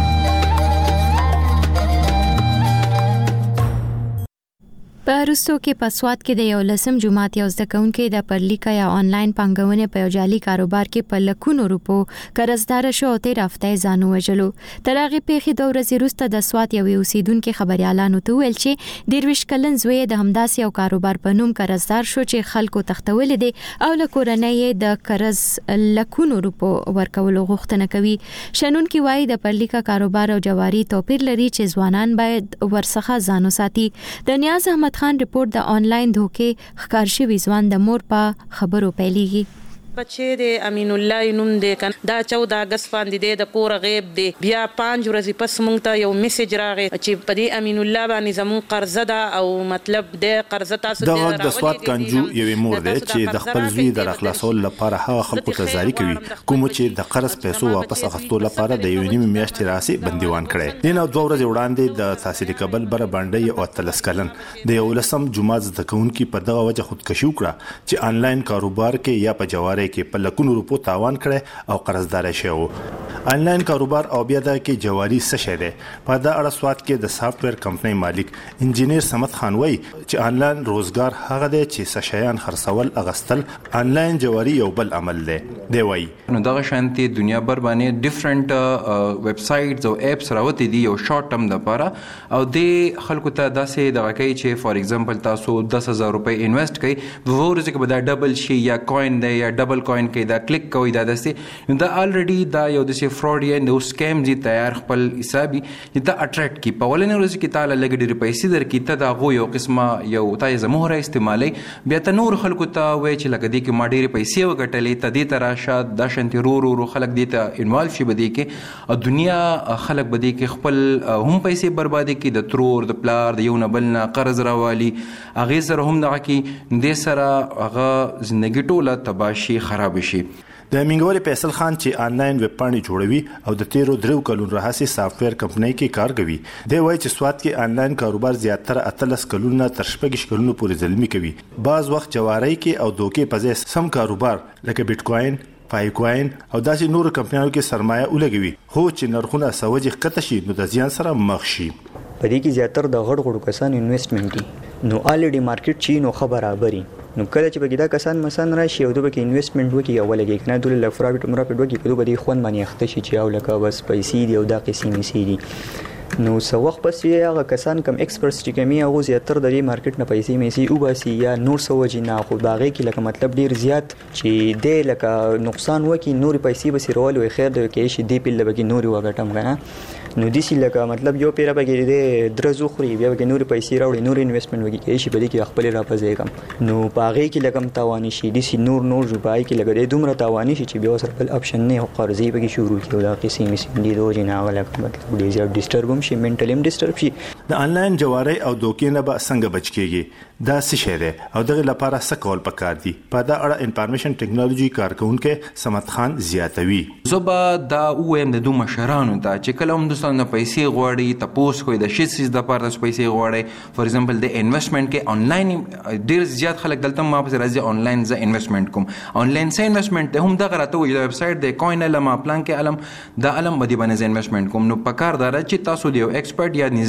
په وروستو کې په سوات کې د 11 جماعت یو زده کوونکي د پرلیکا یا آنلاین پانګونې په یو جعلي کاروبار کې په لکونو روپو قرضدار شو او 13 هفتې ځانو وژلو. تر هغه پیښې 2 ورځې وروسته د سوات یو اوسیدونکو خبريالانو ته ویل چې 23 کلن زوی د همداسې یو کاروبار په نوم قرضدار شو چې خلکو تختول دي او له کورنۍ د قرض لکونو روپو ورکولو غوښتنه کوي. شنونکي وایي د پرلیکا کاروبار او جواری توپیر لري چې ځوانان باید ورڅخه ځانو ساتي. د نیاز احمد خان رپورت د آنلاین دھوکې ښکار شوي ځوان د مور په خبرو پیلېږي. بچې د امین الله نوم دی دا 14 اگست باندې د کور غیب دی. بیا 5 ورځې پس مونږ ته یو میسج راغی چې په دې امین الله باندې زمون قرضه ده او مطلب د قرضه تاسو د وخت د سوات کانجو یوې مور دی چې د خپل زوی د اخلاصول لپاره هغه خلکو ته زاری کوي کوم چې د قرض پیسو واپس اخیستو لپاره د یو نیمه میاشتې راسي بندیوان کړي. د نو 2 ورځې وړاندې د تحصیل کابل بر باندې او 13 کلن د 11 جماعت زده کوونکي په دغه وجه خودکشي وکړه چې آنلاین کاروبار کې یا په جواره کې په لکونو روپو تاوان کړي او قرضدار شو. آنلاین کاروبار او بیا د کې جواری څه شه ده. په دا اړه سوات کې د سافټویر کمپنۍ مالک انجینیر سمت خان وای چې آنلاین روزګار هغه دی چې څه شیان خرڅول اغستل آنلاین جواری یو بل عمل دی. دی وای نو دغه شانتي دنیا بر باندې ډیفرنٹ ویب سایټس او اپس راوته دي یو شارټ ټرم د لپاره او د خلکو ته داسې دغه کوي چې فار ایگزامپل تاسو 10000 روپۍ انویسټ کړئ ورزه کې به دا ډبل شي یا کوین دی یا ډبل کوین کې دا کلیک کوي دا دسته دا الریډي دا یو د فراډ یا نو سکیم دي تیار خپل حسابي دا اټریکټ کی په ولنه ورځ کې تعالی لګډي پیسې درکې ته دا غو یو قسمه یو تای زموږه استعمالي بیا ته نور خلکو ته وای چې لګدي کې ما ډېری پیسې وګټلې ته دې تراشه د شنتي رو خلک دې ته انوالو شي بده کې او دنیا خلک بده کې خپل هم پیسې بربادي کې د ترور د پلار د یو نه بل نه قرض راوالي اغه سره هم دغه کې دې سره هغه ژوندۍ ټوله تباشي خراب شي. د منګوري فیصل خان چې آنلاین ویب پاڼې جوړوي او د 13 کلونو راهسي سافټویر کمپنۍ کې کار کوي. دی وایي چې سوات کې آنلاین کاروبار زیاتره 13 کلونو تر 14 کلونو پورې ظلمي کوي. بعض وخت جواری کې او دوکې په ځای سم کاروبار لکه بیت کوین پایکوین او داسې نور کمپنیانو کې سرمایه ولګوي خو چې نرخونه سوجي کته شي نو د زیان سره مخ شي. په دې کې زیاتره د غړ کسان انویسټمنټ دي نو الریډي مارکیټ چی نو خبره بري نو کله چې بګیدا کسان مثلا راشي او د بګ انویسټمنټ وکي او لګي کنه دول لک پرایویټ مرافت وکي په دوی خوان باندې اخته شي چې او لکه بس پیسې دی او دا قسم سي دي نو سو وخت پس هغه کسان کم ایکسپرټس چې کمی او زیاتره د دې مارکیټ نه پیسې مېسي او باسي یا نور سوجي نه خو باغې کې لکه مطلب ډیر زیات چې د لکه نقصان وکي نور پیسې به سیرول وي خیر د کې شي دی په لبګي نور وګټم غنه نو دي سي لکه مطلب یو پیره بګي د درزو خوري بیا بګي نور پیسې راوړي نور انویسټمنټ وکي کې شي په دې کې خپل را پځې کم نو باغې کې لکم تاوانی شي دي سي نور جوړای کې لګي دومره تاوانی شي چې بیا سره بل اپشن نه او قرضې بګي شروع کیو دا قسم دي دوی نه غلط مطلب ډیر زیات ډیسټرب شي منټلی د آنلاین جواری او دوکې نه به څنګه بچ کیږي دا څه شی دی او دغه لپاره څه کول پکار دي. په دا اړه انفارمیشن ټیکنالوژي کارکونکو سمت خان زیاتوي. زوبا دا اوم د دوه مشرانو ته چې کله هم دوستانه پیسې غواړي تاسو کوی د شي د لپاره پیسې غواړي فار ایگزامپل د انویسټمنټ کې آنلاین ډیر زیات خلک دلته ما په راځي آنلاین ز انویسټمنټ کوم آنلاین ز انویسټمنټ هم دغه راته وي د ویب سټ د کوین لما پلان کې علم د علم بدی باندې انویسټمنټ کوم نو پکار دار چې تاسو د یو ایکسپرټ یا نږدې څوک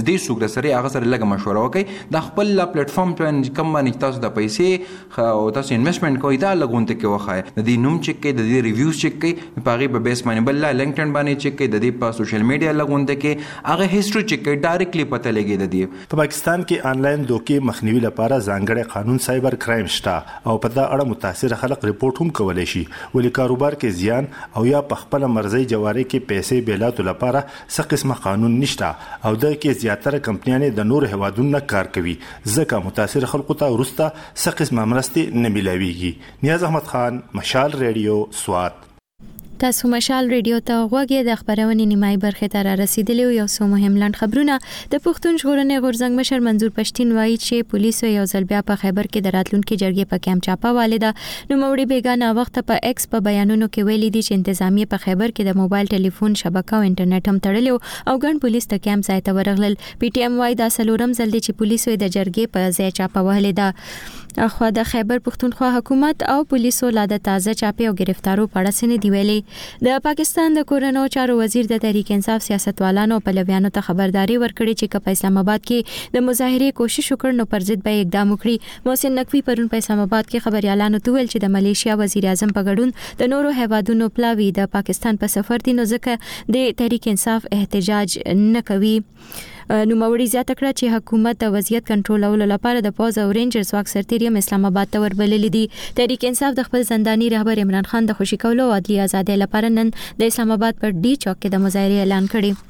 د سره هغه سره لږه مشوره وکړي د خپل پلیټ فارم باندې کوم باندې تاسو د پیسې او تاسو انویسټمنټ کوئ دا لګونته کې وخایي د دې نوم چک کړئ د دې ریویوز چک کړئ په هغې په بیس باندې بل لینکډین باندې چک کړئ د دې په سوشل میډیا لګونته کې هغه هیسټري چک کړئ ډایرکټلی پته لګي د دې. په پاکستان کې آنلاین دوکې مخنیوي لپاره ځانګړی قانون سایبر کرایم شته او په دا اړه متاثر خلک ریپورت هم کولی شي ولې کاروبار کې زیان او یا په خپل مرزي جواري کې پیسې بیلاتو لپاره څه قسمه قانون نشته او د کې زیاتره کمپنیانې د نور هوادونو کار کوي ځکه متاثر خلکو ته ورسته څه قسمه مرستې نه ملاويږي. نیاز احمد خان، مشال ریډیو، سوات. تاسو مشال ریډیو ته غوږی د خبرونې نیمای برخه ته را رسیدلی یو څو مهم لاند خبرونه. د پښتون ژغورنې غورځنګ مشر منظور پښتين وایي چې پولیسو یو ځل بیا په خیبر کې د راتلونکو جرګې په کیمپ چاپه والده نو موړي بیگانه وخت په ایکس په بیانونو کې ویلي دي چې انتظامیه په خیبر کې د موبایل ټلیفون شبکه او انټرنیټ هم تړلو او ګڼ پولیس ته کیمپ ځای ته ورغلل. پی ټی ایم وایي دا سلورم ځل دی چې پولیسو د جرګې په ځای چاپه وهلې ده. اخو د خیبر پښتونخوا حکومت او پولیسو لا د تازه چاپه او گرفتارو په اړه سن دی ویلي. د پاکستان د کورونو چارو وزیر د تحریک انصاف سیاستوالانو په لویانو ته خبرداري ورکړي چې په اسلام آباد کې د مظاهره کوشش وکړ نو پر ضد به اقدام وکړي. محسن نقوی پرون په اسلام آباد کې خبريالانو ته ویل چې د ملیشیا وزیر اعظم په ګډون د نورو هیوادونو پلاوی د پاکستان په سفر دي نو ځکه د تحریک انصاف احتجاج نه کوي. نو موري زیاته کړه چې حکومت د وضعیت کنټرولولو لپاره د پوز او رینجرز واک سرتیریم اسلام آباد ته وربلل دي. تحریک انصاف د خپل زنداني رهبر عمران خان د خوشی کولو او عدالت آزادۍ لپاره نن د اسلام آباد پر ډي چوک کې د مظاهره اعلان کړی.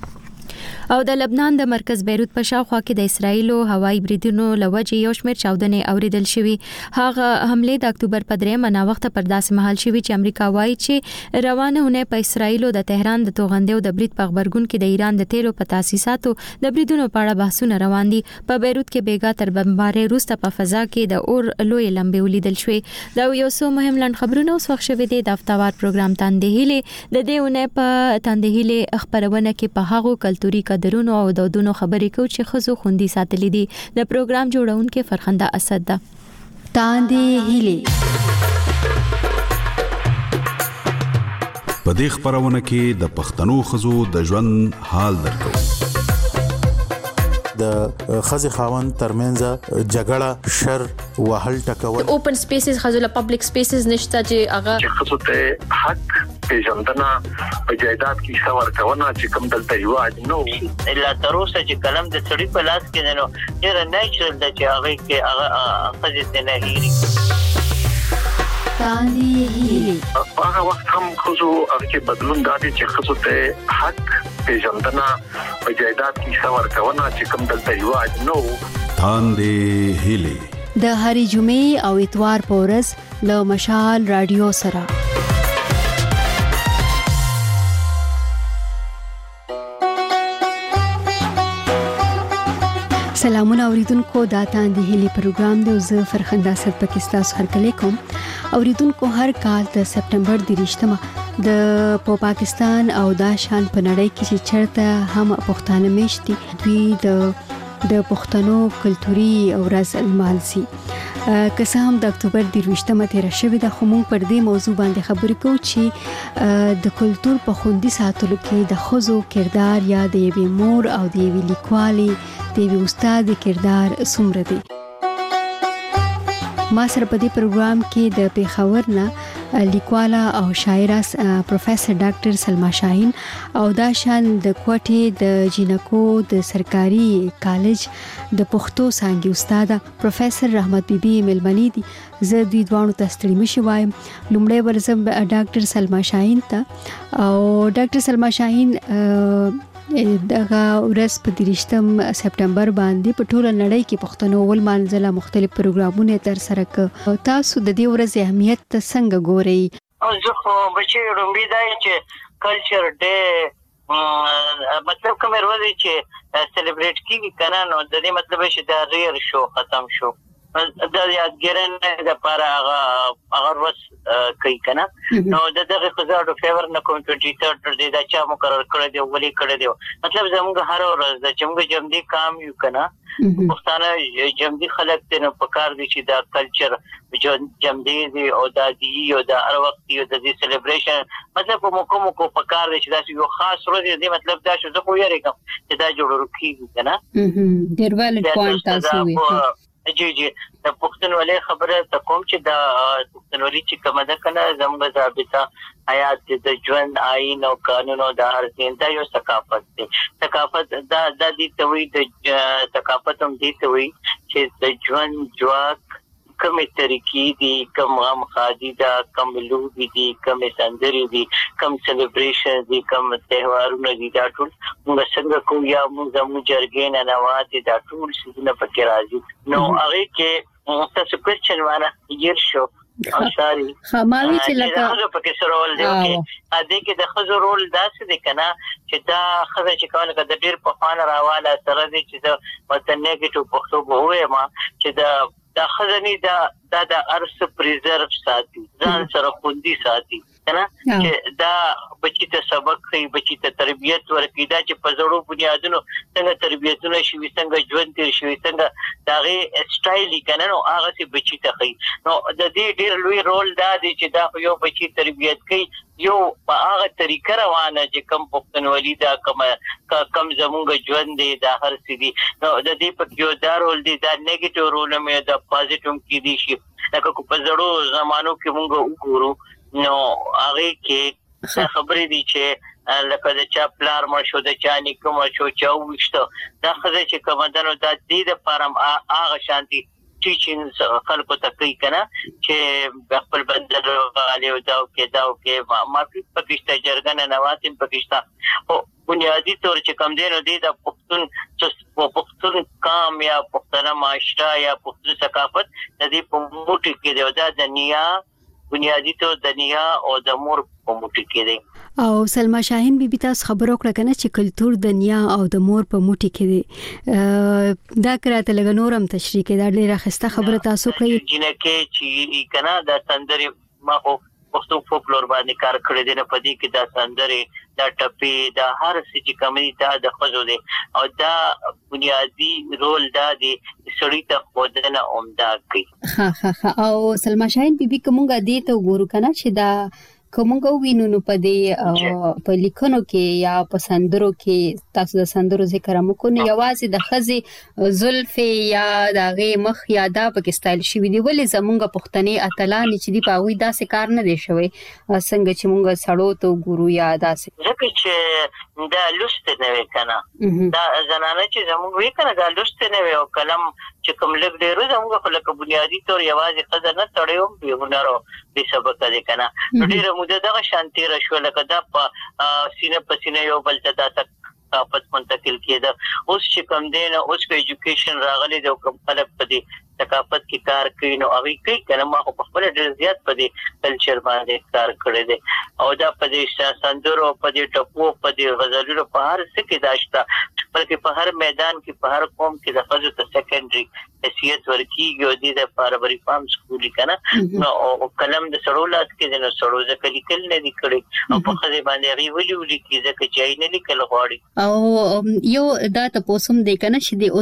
او د لبنان د مرکز بیروت په شاوخوا کې د اسرایل هوایي بریدونو لوجه یو شمېر چاودنې اوریدل شوې. هغه حمله د اکتوبر په 3 منا وخت پر داسې مهال شوې چې امریکا وایي چې روانهونه په اسرایل د تهران د توغندې او د برید په خبرګون کې د ایران د تیلو په تاسیساتو د بریدونو په اړه بحثونه روان دي. په بیروت کې بیګا تر بمبارۍ وروسته په فضا کې د اور لوی لمبې ولیدل شوې. دا یو څو مهم لاند خبرونه اوس وخت شوې دي د هفتوار پروګرام تاندهیله د دېونه په تاندهیله خبرونه کې په هغو کلتوري درونو او دودونو خبرې کو چې خزو خوندي ساتلې دي. د پروګرام جوړونکو فرخنده اسد ده. تاندې هیلي په دې خبرونه کې د پښتنو خزو د ژوند حال درکو. د خزي خاوند ترمنځ جګړه شر وهل ټکول اوپن سپیسز خزو پبلک سپیسز نشته چې هغه خزو ته حق پیژندنه په جایداد کې څور کونه چې کوم دلته یو نو الا تر اوسه چې کلم د سړی په لاس کې نو ډیر نیچرل د چې هغه کې هغه خزه نه هېری هغه وخت هم خزو هغه بدلون دادي چې خزو ته حق پیژندنه په جایداد کې څور کونه چې کوم دلته یو نو تاندې هیلي د هری جمعې او اتوار په ورځ له مشال رادیو سره. سلامونه اوریدونکو دا تاندې هیلي پروګرام دی. زه فرخنده اسد پاکستان هرکلی کوم. اوریدونکو هر کال د سپټمبر 30 د پاکستان او د شان په نړۍ کې چې چرته هم پښتانه میشتي دوی د پښتنو کلتوري او ورځ المالسي که هم د اکتوبر 30 تیر شوی د خمون پر دې موضوع باندې خبرې کوو چې د کلتور په خوندي ساتلو کې د خزو کردار یا د یوې مور او د یوې لیکوالي د یوې استاد کردار څومره دی. ما سره په دې پروګرام کې د پیښور نه لیکواله او شاعره پروفیسور ډاکټر سلما شاهین او دا شان د کوټې د جینکو د سرکاري کالج د پښتو څانګې استاد پروفیسور رحمت بیبي ملمنی دي. زه دوی دوانو ته ستړي مشي وایم. لومړی ورزم ډاکټر سلما شاهین ته او ډاکټر سلما شاهین دغه ورځ په 30 سپټمبر باندې په ټوله نړۍ کې پښتنو ول مانځله مختلف پروګرامونه تر سره ک. تاسو د دې ورځې اهمیت څنګه ګورئ؟ او زه خو بچی رومبي دا چې کلچر ډے مطلب کوم ورځ چې سلیبریټ کیږي کنه نو د دې مطلب چې دا ریر شو ختم شو د یادګرنه د لپاره هغه ورځ کوي کنه نو دغه خزاړو فیور نه کوم 23 تر دې دا چا مقرر کړی دی ولې کړی دی مطلب زموږ هر ورځ د چمګ جمدي کام یو کنه پښتانه جمدي خلک ته نه پکار دي چې دا کلچر جمدي دی او د دې او د هر وخت یو د دې سلیبریشن مطلب کوم پکار دي چې دا یو خاص ورځ دی مطلب دا چې زه خو یې کوم چې دا جوړ کیږي کنه ډیر ویلډ پوینټ تاسو وی جی د پښتونولۍ خبره ته کوم چې د پښتونولۍ چې کومه ده کنه زموږ ضابطه حیات د ژوند آئین او قانون او د هر څه دا یو ثقافت دی ثقافت دا د دې ته وی د ثقافت هم دي ته وی چې د ژوند جواک کومه طریقې دي کوم غم خادي دا کوم لوبي دي کوم سندري دي کوم سلیبریشن دي کوم تهوارونه دي دا ټول موږ څنګه کوو یا موږ زموږ جرګې نه نواتې دا ټول څه نه پکې راځي نو هغه کې تاسو کوېسچن وانه یې شو ساري خماوي چې لکه هغه پکې سره ول دی ا دې کې د خزو رول داسې دی کنه چې دا خزه چې کول کده ډیر په خوان راواله سره دي چې د وطن نیګټیو پښتو بووي ما چې دا خزنی دا د ارس پریزرو ساتي ځان سره خوندي ساتي کنه چې دا بچی ته سبق کوي بچی ته تربيت ورکړي دا چې په زړو بنیادونو څنګه تربيتونه شي څنګه ژوند تیر شي څنګه داغه سټایل کنه نو هغه چې بچی ته کوي نو د دې ډیر لوی رول دا دی چې دا یو بچی تربيت کوي یو په هغه طریقه روانه چې کم پښتونولي دا کم زموږ ژوند دی دا هر څه دي نو د دې په یو دا رول دی دا نیگیټیو رول مې دا پازیټیو کې دي شي لکه په زړو زمانو کې موږ وګورو نو هغه کې خبرې دي چې لکه د چا پلار مشو د چا نیکه مشو چا وښته دا خزه چې کومدنو د دې لپاره هغه شانتي ټیچینګز خلکو ته کوي کنه چې خپل بدل غالي او دا کې ما پکشته جرګنه نواتم پکشته او بنیادی طور چې کم دین دی د پښتون قام یا پښتنه معاشره یا پښتون ثقافت د دې په موټي کې دی دا د نیا بنیادی طور د نیا او د مور په موټي کې دی او سلما شاهین بیبي تاسو خبرو کړه کنه چې کلچر د نیا او د مور په موټي کې دی دا کراته لګ نورم تشریح کې دا ډیره خسته خبره تاسو کړی جنکه چې کنه د سندري ما پښتو فولکلور باندې کار کړی دی نه پدې کې دا سندري دا ټپي دا هر څه چې کومي دا د خزو دی او دا بنیادی رول دا دی سړی ته خودنه عمده کوي ها او سلما شاهین بیبي کومه دې ته وګورو کنه چې دا کومه وینو نو پدې په لیکونو کې یا په سندرو کې تاسو د سندرو ذکر مو کو نه یوازې د خزي زلفي یا دغه مخ یا دا پاکستان شي وی دی ولې زمونږ پښتني اتلان چې دی پاوی دا سکار نه دی شوی څنګه چې مونږ سړو ته ګورو یا داسې ځکه چې دا لست نه وکنه دا زنانه چې زمونږ وی کنه دا لست نه وي او کلم چې کوم لګ ډیرو زموږ په لکه بنیادی طور یوازې خزه نه تړیو به هنرو به سبق دې کنه ډیره موده دغه شانتي راشو لکه دا په سینه په سینه یو بل ته دا ثقافت منتقل کېده اوس چې کوم دین اوس په ایجوکیشن راغلي د کوم خلک په دې ثقافت کې کار کوي نو هغه کوي کنه ما په خپل ډیر زیات په دې کلچر باندې کار کړی دی او دا په دې سندرو په دې ټپو په دې غزلونو په هر څه کې داشته بلکې په هر میدان کې په هر قوم کې د خزو ته سیکنډري حیثیت ورکیږي او د پروري فارم سکول کنه نو کلم د سړو لاس کې د سړو ځکه لیکل نه دي کړی او په خزه باندې غوي ولي کې ځکه چې نه لیکل غواړي او یو دا تاسو هم د کنه چې د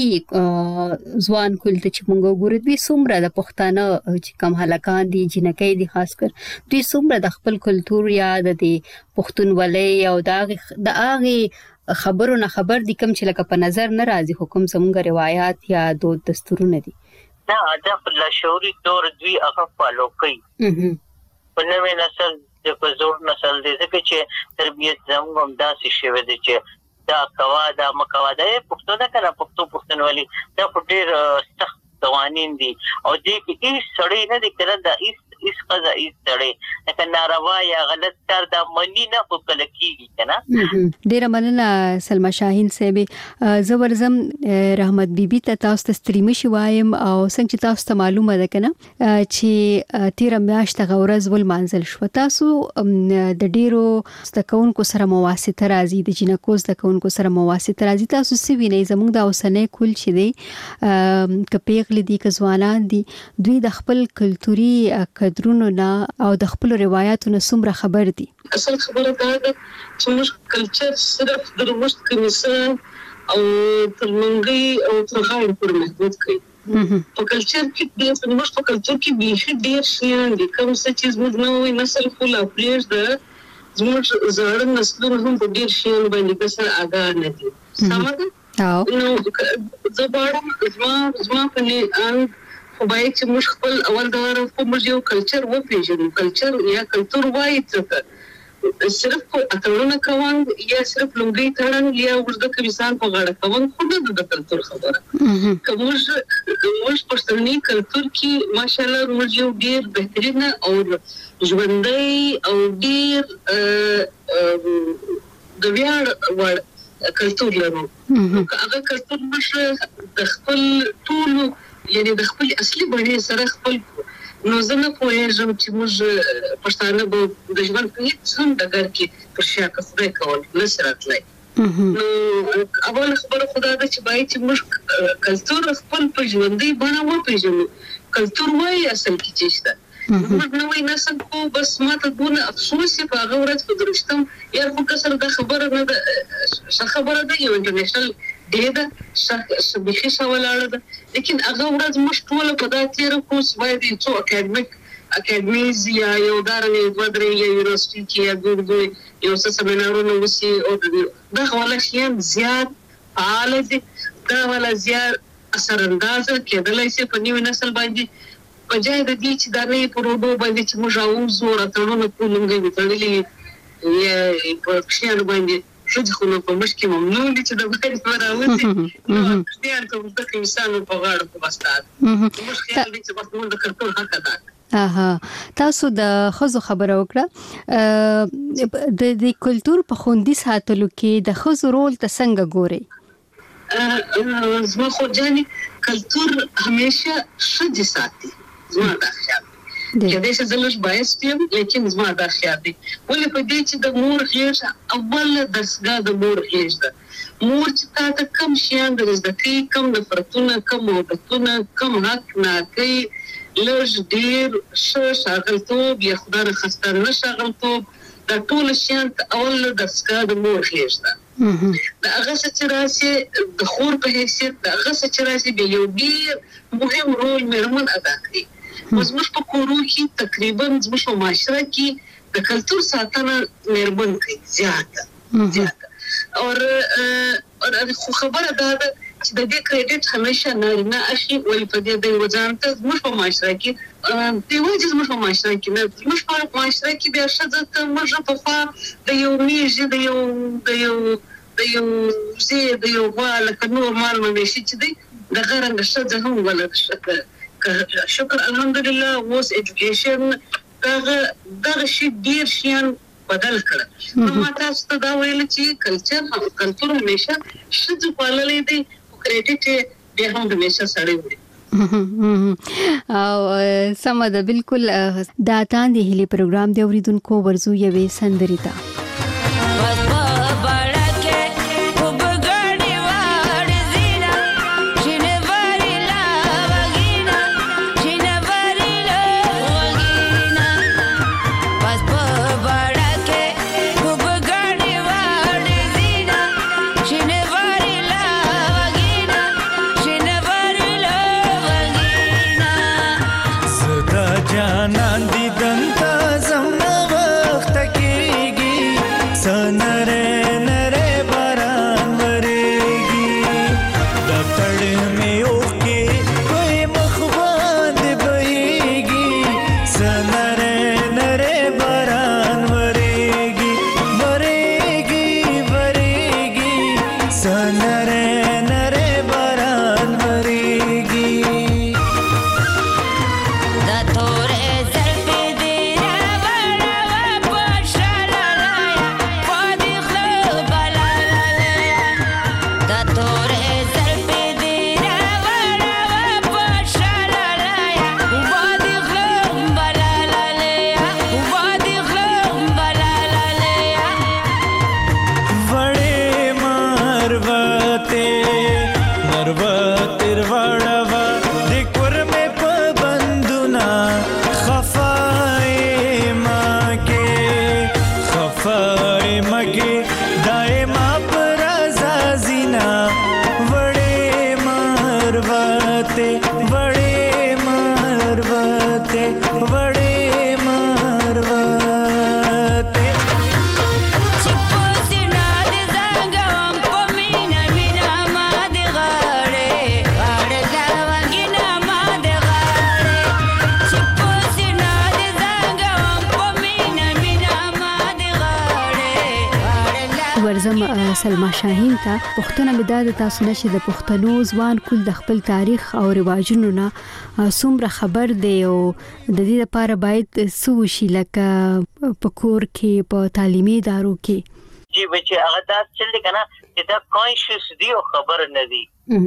اوسنی ځوان کول ته مونږ ګورو دوی څومره د پښتانه چې کم هلکان دي جنکې دي خاص کر دوی څومره د خپل کلچر یا د پښتونولۍ او د هغه خبرو نه خبر دي کم چې لکه په نظر نه راځي حکم زموږ روایت یا دود دستورونه دي دا د لاشعوري دور دوی هغه فالو کوي په نوې نسل د پزور نسل دي چې تربيت زموږ هم داسې شوی دی چې دا کوا دا مکوا دا پښتو نه کنه پښتونولي دا ډېر سخت قوانين دي او دې کې هیڅ سړی نه دي کړه دا هیڅ اس قضایي تړي لکه ناروا یا غلط کار دا منی نه خو کله کیږي کنه. ډیره مننه سلما شاهین صاحب. زبرزم رحمت بیبي ته تاسو ته ستریمه شي وایم او څنګه چې تاسو ته معلومه ده کنه چې 13 میاشت غورز ول مانزل شو. تاسو د ډیرو ستکونکو سره مواسطه راځي د جنکو ستکونکو سره مواسطه راځي. تاسو سی ویني زموږ د اوسنۍ کول چې دی کپیغل دي کزوانان دي دوی د خپل کلتوري قدرونو نه او د خپل روایتونو څومره خبر دي. اصل خبره دا ده چې موږ کلچر صرف د روشت کمیسه او ترمنګي او ترغاړي پر محدود کړي. په کلچر کې د موږ په کلچر کې به ډیر شیان دي کوم څه چې موږ نوې نسل خو لا پریږ ده زموږ زړه نسلونه هم په ډیر شیان باندې بسر آګاه نه دي. سمه نو زباړم زما په نه خو باید چې موږ خپل اول دا خو موږ یو کلچر وپیژنو. کلچر یا کلتور وایي څه صرف کو اتړونه کوم یا صرف لنګي تړن یا ورته کمیسان په غاړه کوم خو نه د کلتور خبره. موږ پښتني کلتور کې ماشاءالله موږ یو ډیر بهترین او ژوندۍ او ډیر د ویاړ کلتور لرو. هغه کلتور موږ د خپل ټول یعنی د خپل اصلي بڼې سره خپل نو زه نه پوهېږم چې موږ پښتانه به د ژوند په هیڅ هم ډګر کې پر شا کسبه کول نه سره تللی. نو اول خبره خدا ده چې باید چې موږ کلتور خپل په ژوندۍ بڼه وپېژنو. کلتور وایي اصل کې چې شته موږ نوې نسل کو بس ماته دونه افسوس په هغه ورځ په درشتم یا خو کسر د خبره نه ده څه خبره ده یو انټرنیشنل ډے ده شبيخي سوالاره ده لیکن هغه ورځ موږ ټول په دا تیر کو سوای دي څو اکیډمیز یا یو دارنې ودرې یا یونیورسيټي کې یا ګورګوي یو څه سیمینارونه وسی او دا ولا شي زیات فعال دي دا ولا زیات اثر انداز کېدلای شي په نیو نسل باندې په ځای د دې چې دا نه پروډو باندې چې موږ اوسو راتلونو کولمګي وتړلې یا په کښینو باندې شو خو نو په مشکې ممنوع دي چې د باندې وراوځي نو ځان ته د انسانو په غاړه په واستاد موږ خیال دي چې په موږ د کلتور حق ادا تاسو د خزو خبره وکړه د کلتور په خوندي ساتلو کې د خزو رول ته څنګه ګوري؟ زما خو ځاني کلتور همیشه شدي ساتي. زما دا خیال دی چې د زلش باعث پیم لیکن زما دا خیال دی ولې په دې چې د مور خېژ اول درسګه د مور خېژ ده مور چې تاسو کم شیان درزده کوي کم نفرتونه کم محبتونه کم حق نه کوي لږ ډیر شاغلتوب یا خدای نه خسته نه شاغلتوب دا ټول شیان اول درسګه د مور خېژ ده. دا هغه چې راسي د خور په حیثیت دا هغه چې راسي به یو ډیر مهم رول مېرمن ادا کوي. زموږ په کورو کې تقریبا زموږ په معاشره کې د کلتور ساتنه مېرمن کوي زیاته او خو خبره دا ده چې د دې کریډټ همیشه نارینه اخی ولې په دې د وځانته زموږ په معاشره کې دی وایي زموږ په معاشره کې نه زموږ په معاشره کې بیا شته ته موږ په خوا د یو میږي د یو زه د یو واله کنو مال مې شي چې دی د غرنګ شته هم ولر شته شکر الحمدلله وس ایجوکیشن دا شي ډیر شیان بدل کړ نو ما تاسو ته دا ویل چې کلچر همیشه شته پاللې دي کریډټ به هم همیشه سړی وي او سمه ده بالکل دا تاندې هلي پروګرام دی اوریدونکو ورزو یوې سندریتا جانان دی دنتا زم وخت کېږي बड़े मरवते बड़े मरवते ورزم سلما شاهین ته پښتنه مداد تاسو نشي د پښتنو ځوان کول د خپل تاریخ او رواجونو نه څومره خبر دی او د دې لپاره باید سوشي لکه پکور کې په تعلیمي ادارو کې جی بچي هغه دا چې کنه چې دا کانشس دی او خبر نه دی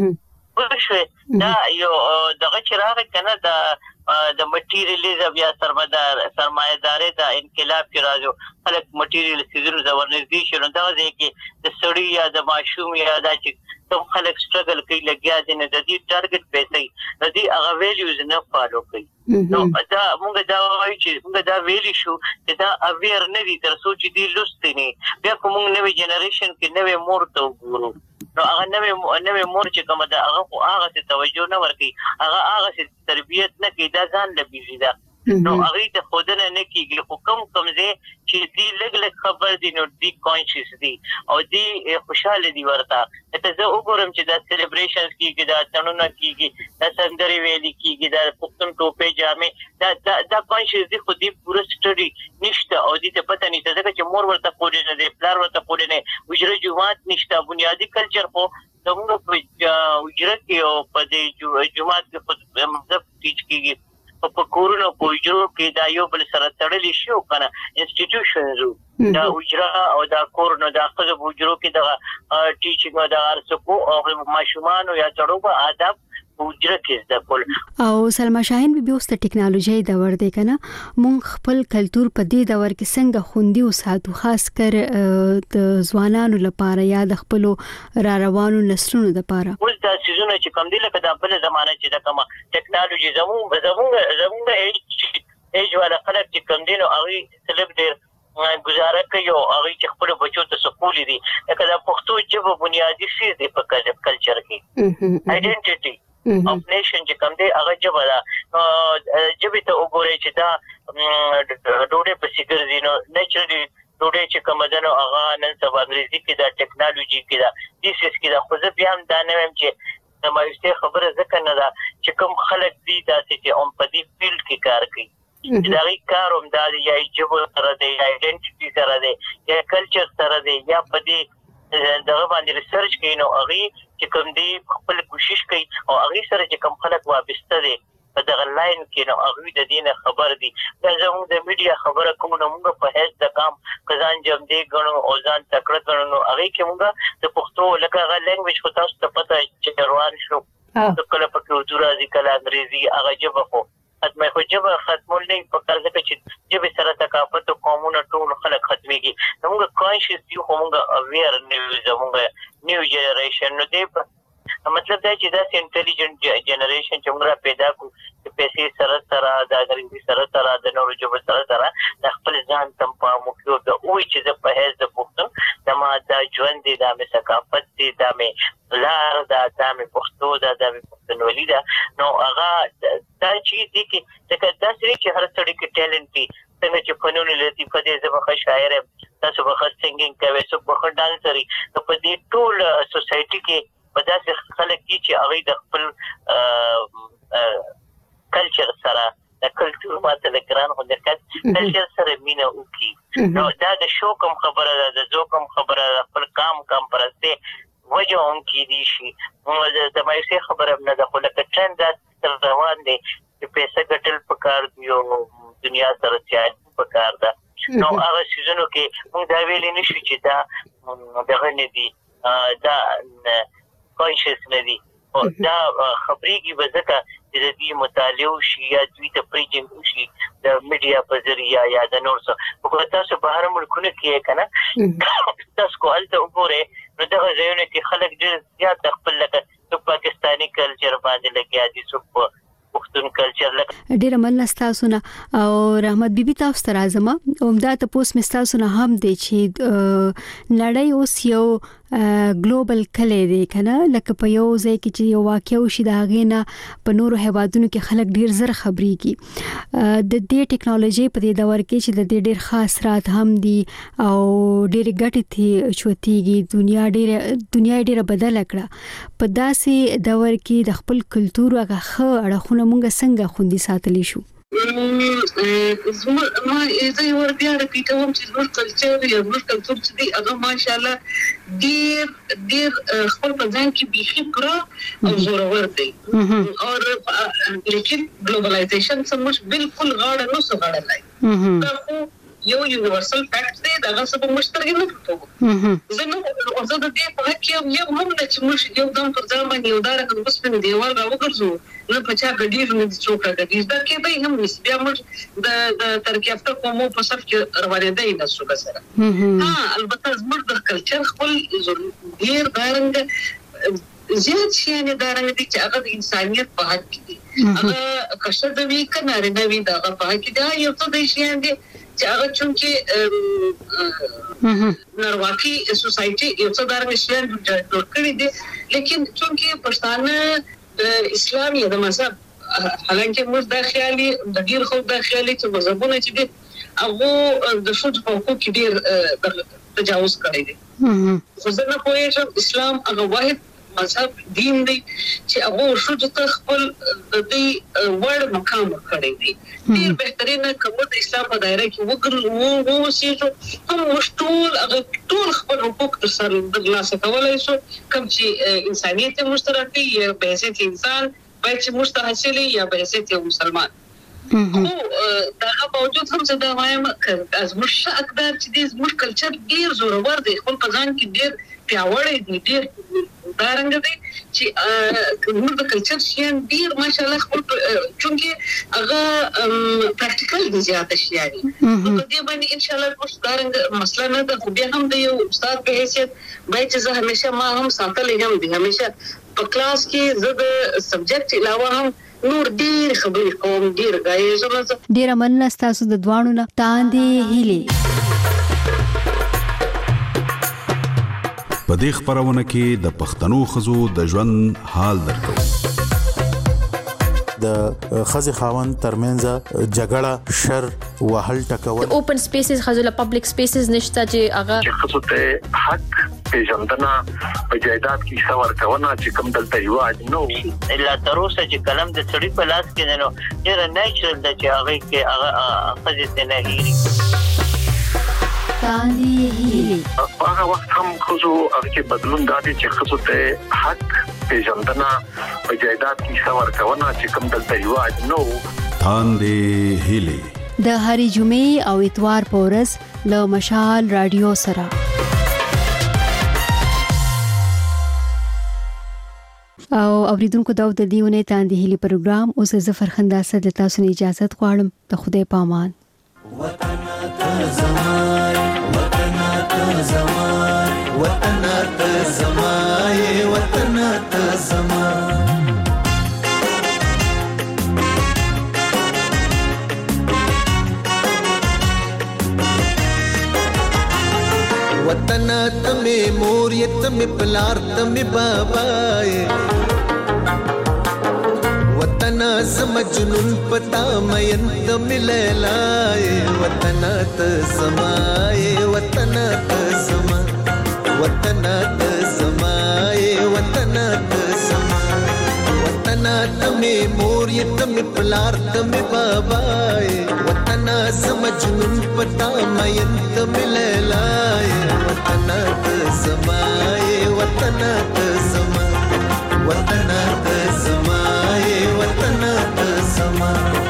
دا یو دغه چې راغی کنه د مټیریالیزم یا سرمایه‌داري د انقلاب کې راځو خلک مټیریال سيزونو د ورنږدې شنو دا ځکه د سړی یا د ماشوم یا د چې کوم خلک سټرګل کوي لګیا دي نه د دې ټارګټ پیسې د دې هغه ویلیوز نه فالو کوي نو دا موږ دا وایو چې موږ دا ویلی شو چې دا اویر نه دي تر څو چې دې لوستې نه بیا کوم نوې جنریشن کې نوې مور ته وګورو نو هغه نوې مور چې کومه ده هغه ته توجه نه ورکي هغه تربيت نه کوي دا ځان لبيږي دا نو هغه ته خودنه نه کیږي حکم کمزه چې دې لګ خبر دي نو دې کانشس دي او دې خوشاله دي ورته ته زه وګورم چې دا سلیبریشنز کیږي دا تنونه کیږي دا سندري ویلي کیږي دا پښتون ټوپه جامې دا کانشس دي خو دې پوره سټډي نشته او دې ته پته نشته ځکه چې مور ورته پوره نه دی پلار ورته پوره نه وجره جماعت نشته بنیادی کلچر خو زموږ په وجره کې او په دې جماعت کې مذهب ټیچ کیږي په کورونو په وجرو کې دا یو بل سره تړلې شو کنه انسټیټیوشنز دا وجره او دا کورونو دا خزه وجرو کې دا ټیچینګ دا ارسکو او ماشومان یا چړو په آداب وجره کې د کول او سلما شاهین به اوس د ټکنالوژي د ور دی کنه مونږ خپل کلچر په دې دور کې څنګه خوندي او ساتو خاص کر د ځوانانو لپاره یا د خپل را روانو نسلونو لپاره اوس دا سيزونه چې کوم دي لکه د بل زمانه چې د کومه ټکنالوژي زموږ ایج ولا خلک چې کوم دي نو هغه سلب ډیر گزاره کوي او هغه چې خپل بچو ته سکول دي لکه د پښتو ژبه بنیادی شی دی په کلچر کې آیډنټیټي of nation چې کوم دی هغه ژبه ده ژبه ته وګورئ چې دا ډوډۍ په سیګر دي نو نیچرلی ډوډۍ چې کوم ده نو هغه نن سبا انګریزي کې دا ټکنالوژي کې دا دیسس کې دا خو زه بیا هم دا نه وایم چې د مایوسۍ خبره ځکه نه ده چې کوم خلک دي داسې چې هم په دې فیلډ کې کار کوي دا غي کار هم دا یا ژبه سره دی یا آیډنټیټي سره دی یا کلچر سره دی یا په دې دغه باندې ریسرچ کوي نو هغه چې کوم دی خپل کوشش کوي او هغه سره چې کوم خلک وابسته دي په دغه لاین کې نو هغه د دینه خبر دي دا زموږ د میډیا خبره کوم نو موږ په هیڅ د کام کزان جام دی غنو او ځان تکړه غنو نو هغه کې موږ د پښتو لکه هغه لنګویج خو تاسو ته پته چې روان شو کله په اردو راځي کله انګریزي هغه ژبه خو ختمه خو ژبه ختمول نه په کار ځکه چې ژبه سره ثقافت او قومونه ټول خلک ختميږي موږ کانشس یو موږ اویر نیو زموږ نیو جنریشن نو دی مطلب دا چې دا انټيليجنت جنریشن چې موږ پیدا کو چې پیسې سره د انګریزي سره د نورو ژبو سره د خپل ځان تم په موکیو د اوې چې د په هیڅ د پښتون د ما د ژوند د ثقافت د لار د پښتو د پښتونولي دا نو هغه دا چې دي کې دا چې هر څړي کې ټیلنټ دي څنګه چې فنون لطیفه دې زما شاعر تاسو به سنگینګ کوي څو به ډانسري په دې ټول سوسايټي کې په داسې خلک چې هغه د خپل کلچر سره د کلچر ماته د ګران هو د کلچر سره مینا وکي نو دا د شو کوم خبره ده د زو کوم خبره خپل کام پرسته وجه هم کې دي شي د مایوسي خبره نه ده خو لکه ټرند روان دي چې پیسې ګټل پکار دی او دنیا سره سیال پکار ده نو هغه سيزونو کې موږ دا ویلې نشو چې دا دغه نه دي دا کانشس نه دي او دا خبريږي وځکه چې د دې مطالعه شي یا دوی ته پریجنګ شي د میډیا په ذریعہ یا د نور څه په تاسو بهر ملکونو کې کنه تاسو کول ته وګوره نو دغه ځایونه کې خلک ډېر زیات خپل لکه پاکستانی کلچر باندې لګیا دي څو پښتون کلچر لکه ډېر مننه تاسو نه او رحمت بیبي تاسو ته راځم او دا ته پوس مستاسو نه هم دی چې نړۍ اوس یو ګلوبل کلی دی کنه لکه په یو ځای کې چې یو واقعي شي دا غینا په نورو هیوادونو کې خلک ډیر زر خبريږي د دې ټیکنالوژي په دې دور کې چې د دې ډیر خاص رات هم دي او ډیر ګټې ته چوتيږي دنیا ډیره بدل کړه په داسې دور کې د خپل کلچر هغه اړخونه مونږ څنګه خوندي ساتلی شو ما زه یو بیا رپیټوم چې زموږ کلچر یا زموږ کلتور چې دی هغه ماشاءالله ډیر خپل په ځان کې بيخي پوره او زورور دی او لیکن ګلوبلایزیشن سمج بالکل غاړه نو سغړلای دا خو یو یونیورسل فیکټ دی دا څه په مشترک نه پټو زه نو زه د دې په حق یو هم نه چې موږ یو دم پر ځان باندې یو دار کوم بس په دیوال راوګرځو نه په چا غډیر نه څوک غډیر دا کې به هم نس بیا موږ د ترکیه افته کومو په صف کې روانه دی نه څوک سره البته زموږ د کلچر خپل ډیر دارنګ زیات شي نه دارنګ دي چې هغه د انسانيت په حق کې هغه کښه د وی کناره نه وی دا په حق کې دا یو څه د شي نه چې هغه چونکه نارواکي سوسايټي یو څه دارنګ شي جوړ کړی دي لیکن چونکه پښتانه اسلامي د مذهب حالانکه موږ د خیالي د ډیر خو د خیالي چې مذهبونه چې دي هغه د شوج په حقوق کې ډیر تجاوز کړی دي خو زه نه پوهیږم اسلام هغه واحد مذهب دین دی چې هغه شوج ته خپل د دې ورډ مقام کړی دی ډیر بهترینه کوم د اسلام په دایره کې وګورو چې هم ټول هغه ټول خپل حقوق تر سره د لاسه کولای شو کوم چې انسانيت مشترکي یا به حیثیت انسان باید چې مستحصلي یا به حیثیت مسلمان دا باوجود هم زه دا وایم از مش اقدار چې د مش کلچر ډیر زورور دی خپل په ځان کې ډیر پیاوړی دی ډیر دارنګ دی چې موږ د کلچر شین ډیر ماشاءالله خپل چونکه هغه پریکټیکل دي زیات شي یعنی په دې باندې ان شاء الله کوم دارنګ مسله نه ده خو بیا هم د یو استاد په حیثیت باید چې زه همیشه ما هم ساتلې هم دي همیشه په کلاس کې زه د سبجیکټ علاوه هم نور ډیر خبرې کوم ډیر غایې ډیر مننه تاسو د دوانو نه تاندې هیلې په دې خبرونه کې د پښتنو خزو د ژوند حال درکو د خزي خاوند ترمنځ جګړه شر وهل ټکول اوپن سپیسز خزو له پبلک سپیسز نشته چې هغه خزو ته حق پیژندنه په جایداد کې څور کونه چې کوم دلته یو اجنو الا تر اوسه چې کلم د سړی په لاس کې نو ډیر نیچرل د چې هغه کې هغه خزه نه هیری هغه وخت هم خزو هغه بدلون دادي چې خزو ته حق پیژندنه په جایداد کې څور کونه چې کوم دلته یو اجنو تاندې هیلې د هری جمعې او اتوار په ورځ له مشال رادیو سره او اوریدونکو دا د دیونه تاندې هیلې پروګرام اوس زفر خنداسه د تاسو نه اجازه غواړم ته خدای پامان وطن ته زمای وطن ته زمای وطن ته زمای وطن ته زمای وطن ته می مور ته می پلار ته می بابای وطن زم جنون پتا مین ته مللای وطن ته زمای وطن ته زما وطن ته زمای وطن ته زما وطن ته می مور ته می پلار ته می بابای وطن زم جنون پتا مین ته مللای وطن ته زمای وطن ته زما وطن ته زمای وطن ته زما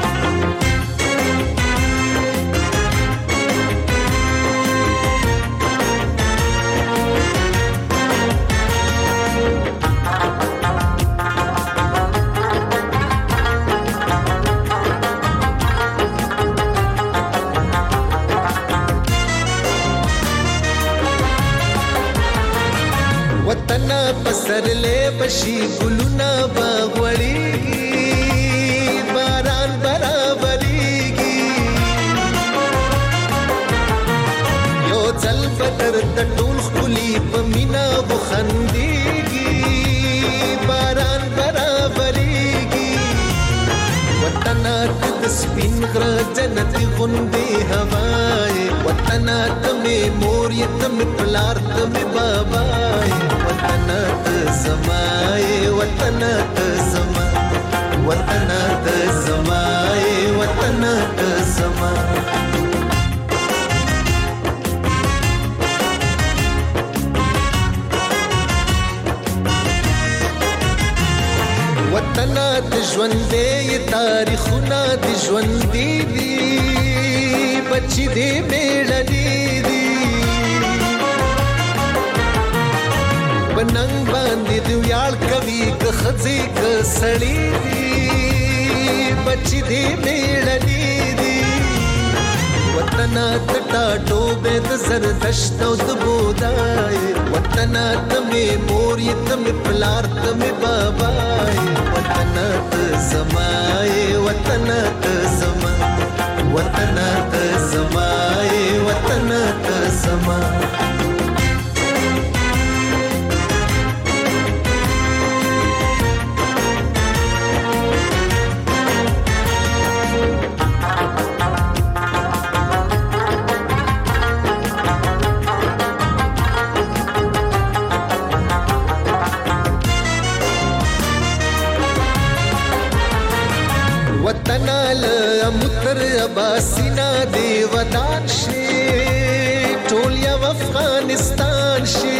وطن پسر لے بشی گلونا باغوڑیگی باران برابریگی یو ځل بدر د ټول خلی په مینا وطنات د سپین غره جنت غوندې هواي وطنات مې مور یې ته مې پلار ته مې بابا وطنات زمای وطنات زما وطنات زمای وطنات زما وطنات ژوندې تاریخونه د ژوندې دي بچي دې میړني دي بننګ باندې دی ویاړ کوي که خځې که سړی دي بچي دې میړني دي وطنات ټاټو به د زردشت او د بودای وطنات مې مور یې ته مې پلار ته مې بابا وطنات زمای وطنات زما وطنات زمای وطنات زما وطنال متر اباسینا دی ودان شي ټول یو افغانستان شي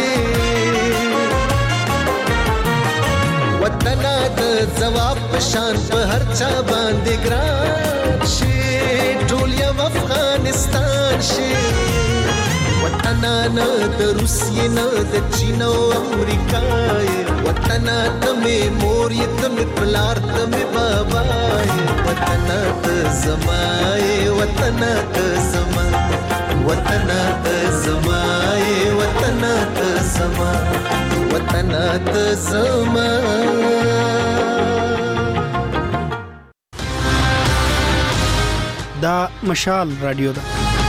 وطن د جواب پشان په هر چا باندې ګران شي ټول یو افغانستان شي وطن نه د روسیې نه د چین او امریکا وطن ته مې مور یې ته مې پلار ته مې بابا وطنات زمای وطنات زما وطنات زمای وطنات زما وطنات زما دا مشال رادیو ده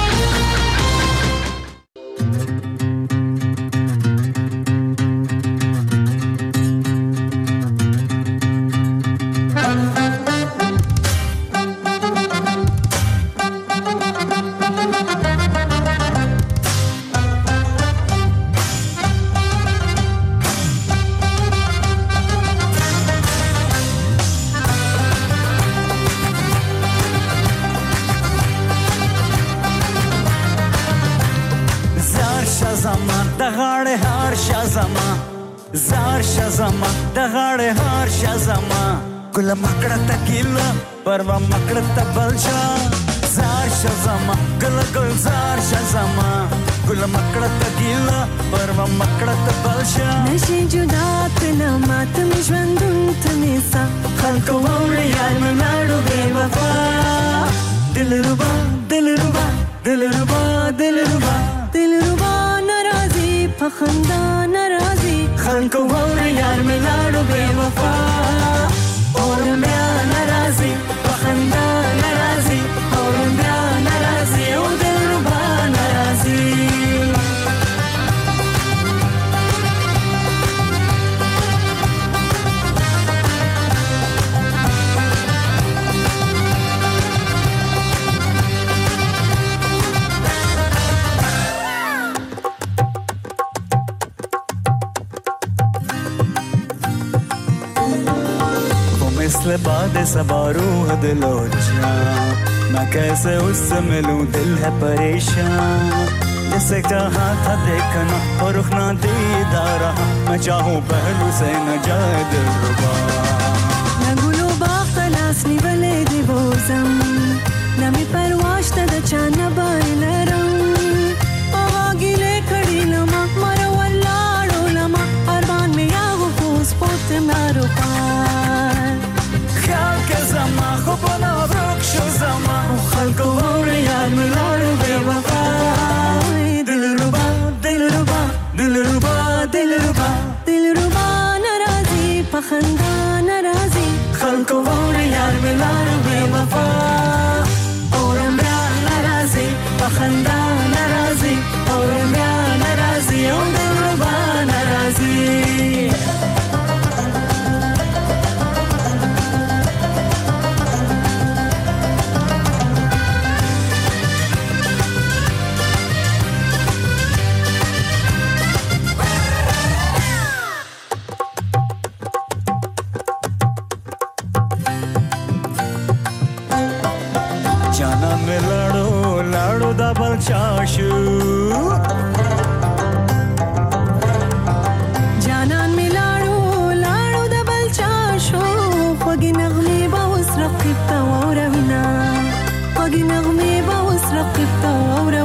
زار شزما د غاړې هار شزما ګل مکړه تکیلا پروا مکړه تبلشا زار شزما ګل ګل زار شزما ګل مکړه تکیلا پروا مکړه تبلشا نشي جدا تنا مات می ژوندون تمیسا خلکو وړي یار ملاړو بے وفا دلربا دلربا دلربا دلربا دلربا ناراضي پخندا ناراضي خلکو وړي یار ملاړو بے وفا اور بیا ناراضي پخندا ناراضي اور بیا ناراضي او دلربا ناراضي مثل باد सबा रूह दिलो जा मैं कैसे उससे मिलूं दिल है परेशान जैसे चाहा था देखना और रुखना दीदार मैं चाहूं पहलू से न जाए दिलरुबा नगुलो बाखलास निवले दिवोजम नमी परवाश द चाना बाइलरम आवागिले खड़ी लमा मरो वल्लाड़ो लमा अरबान में यागो फूस पोत मारो पार ख्याल के जमा खुबना रुक शो जमा खलको वोरे यार मिलाड़ो बेवफा दिलरुबा दिलरुबा दिलरुबा दिलरुबा दिलरुबा नाराजी पखंदा नाराजी खलको वोरे यार मिलाड़ो बेवफा और अमरा नाराजी पखंदा नाराजी और अमरा नाराजी ओ दिलरुबा नाराजी دا بل چا شو جانان می لاړو لاړو د بل چا شو خوږې نغمې به اوس رقیب ته واوروینه خوږې نغمې به اوس رقیب ته واوروینه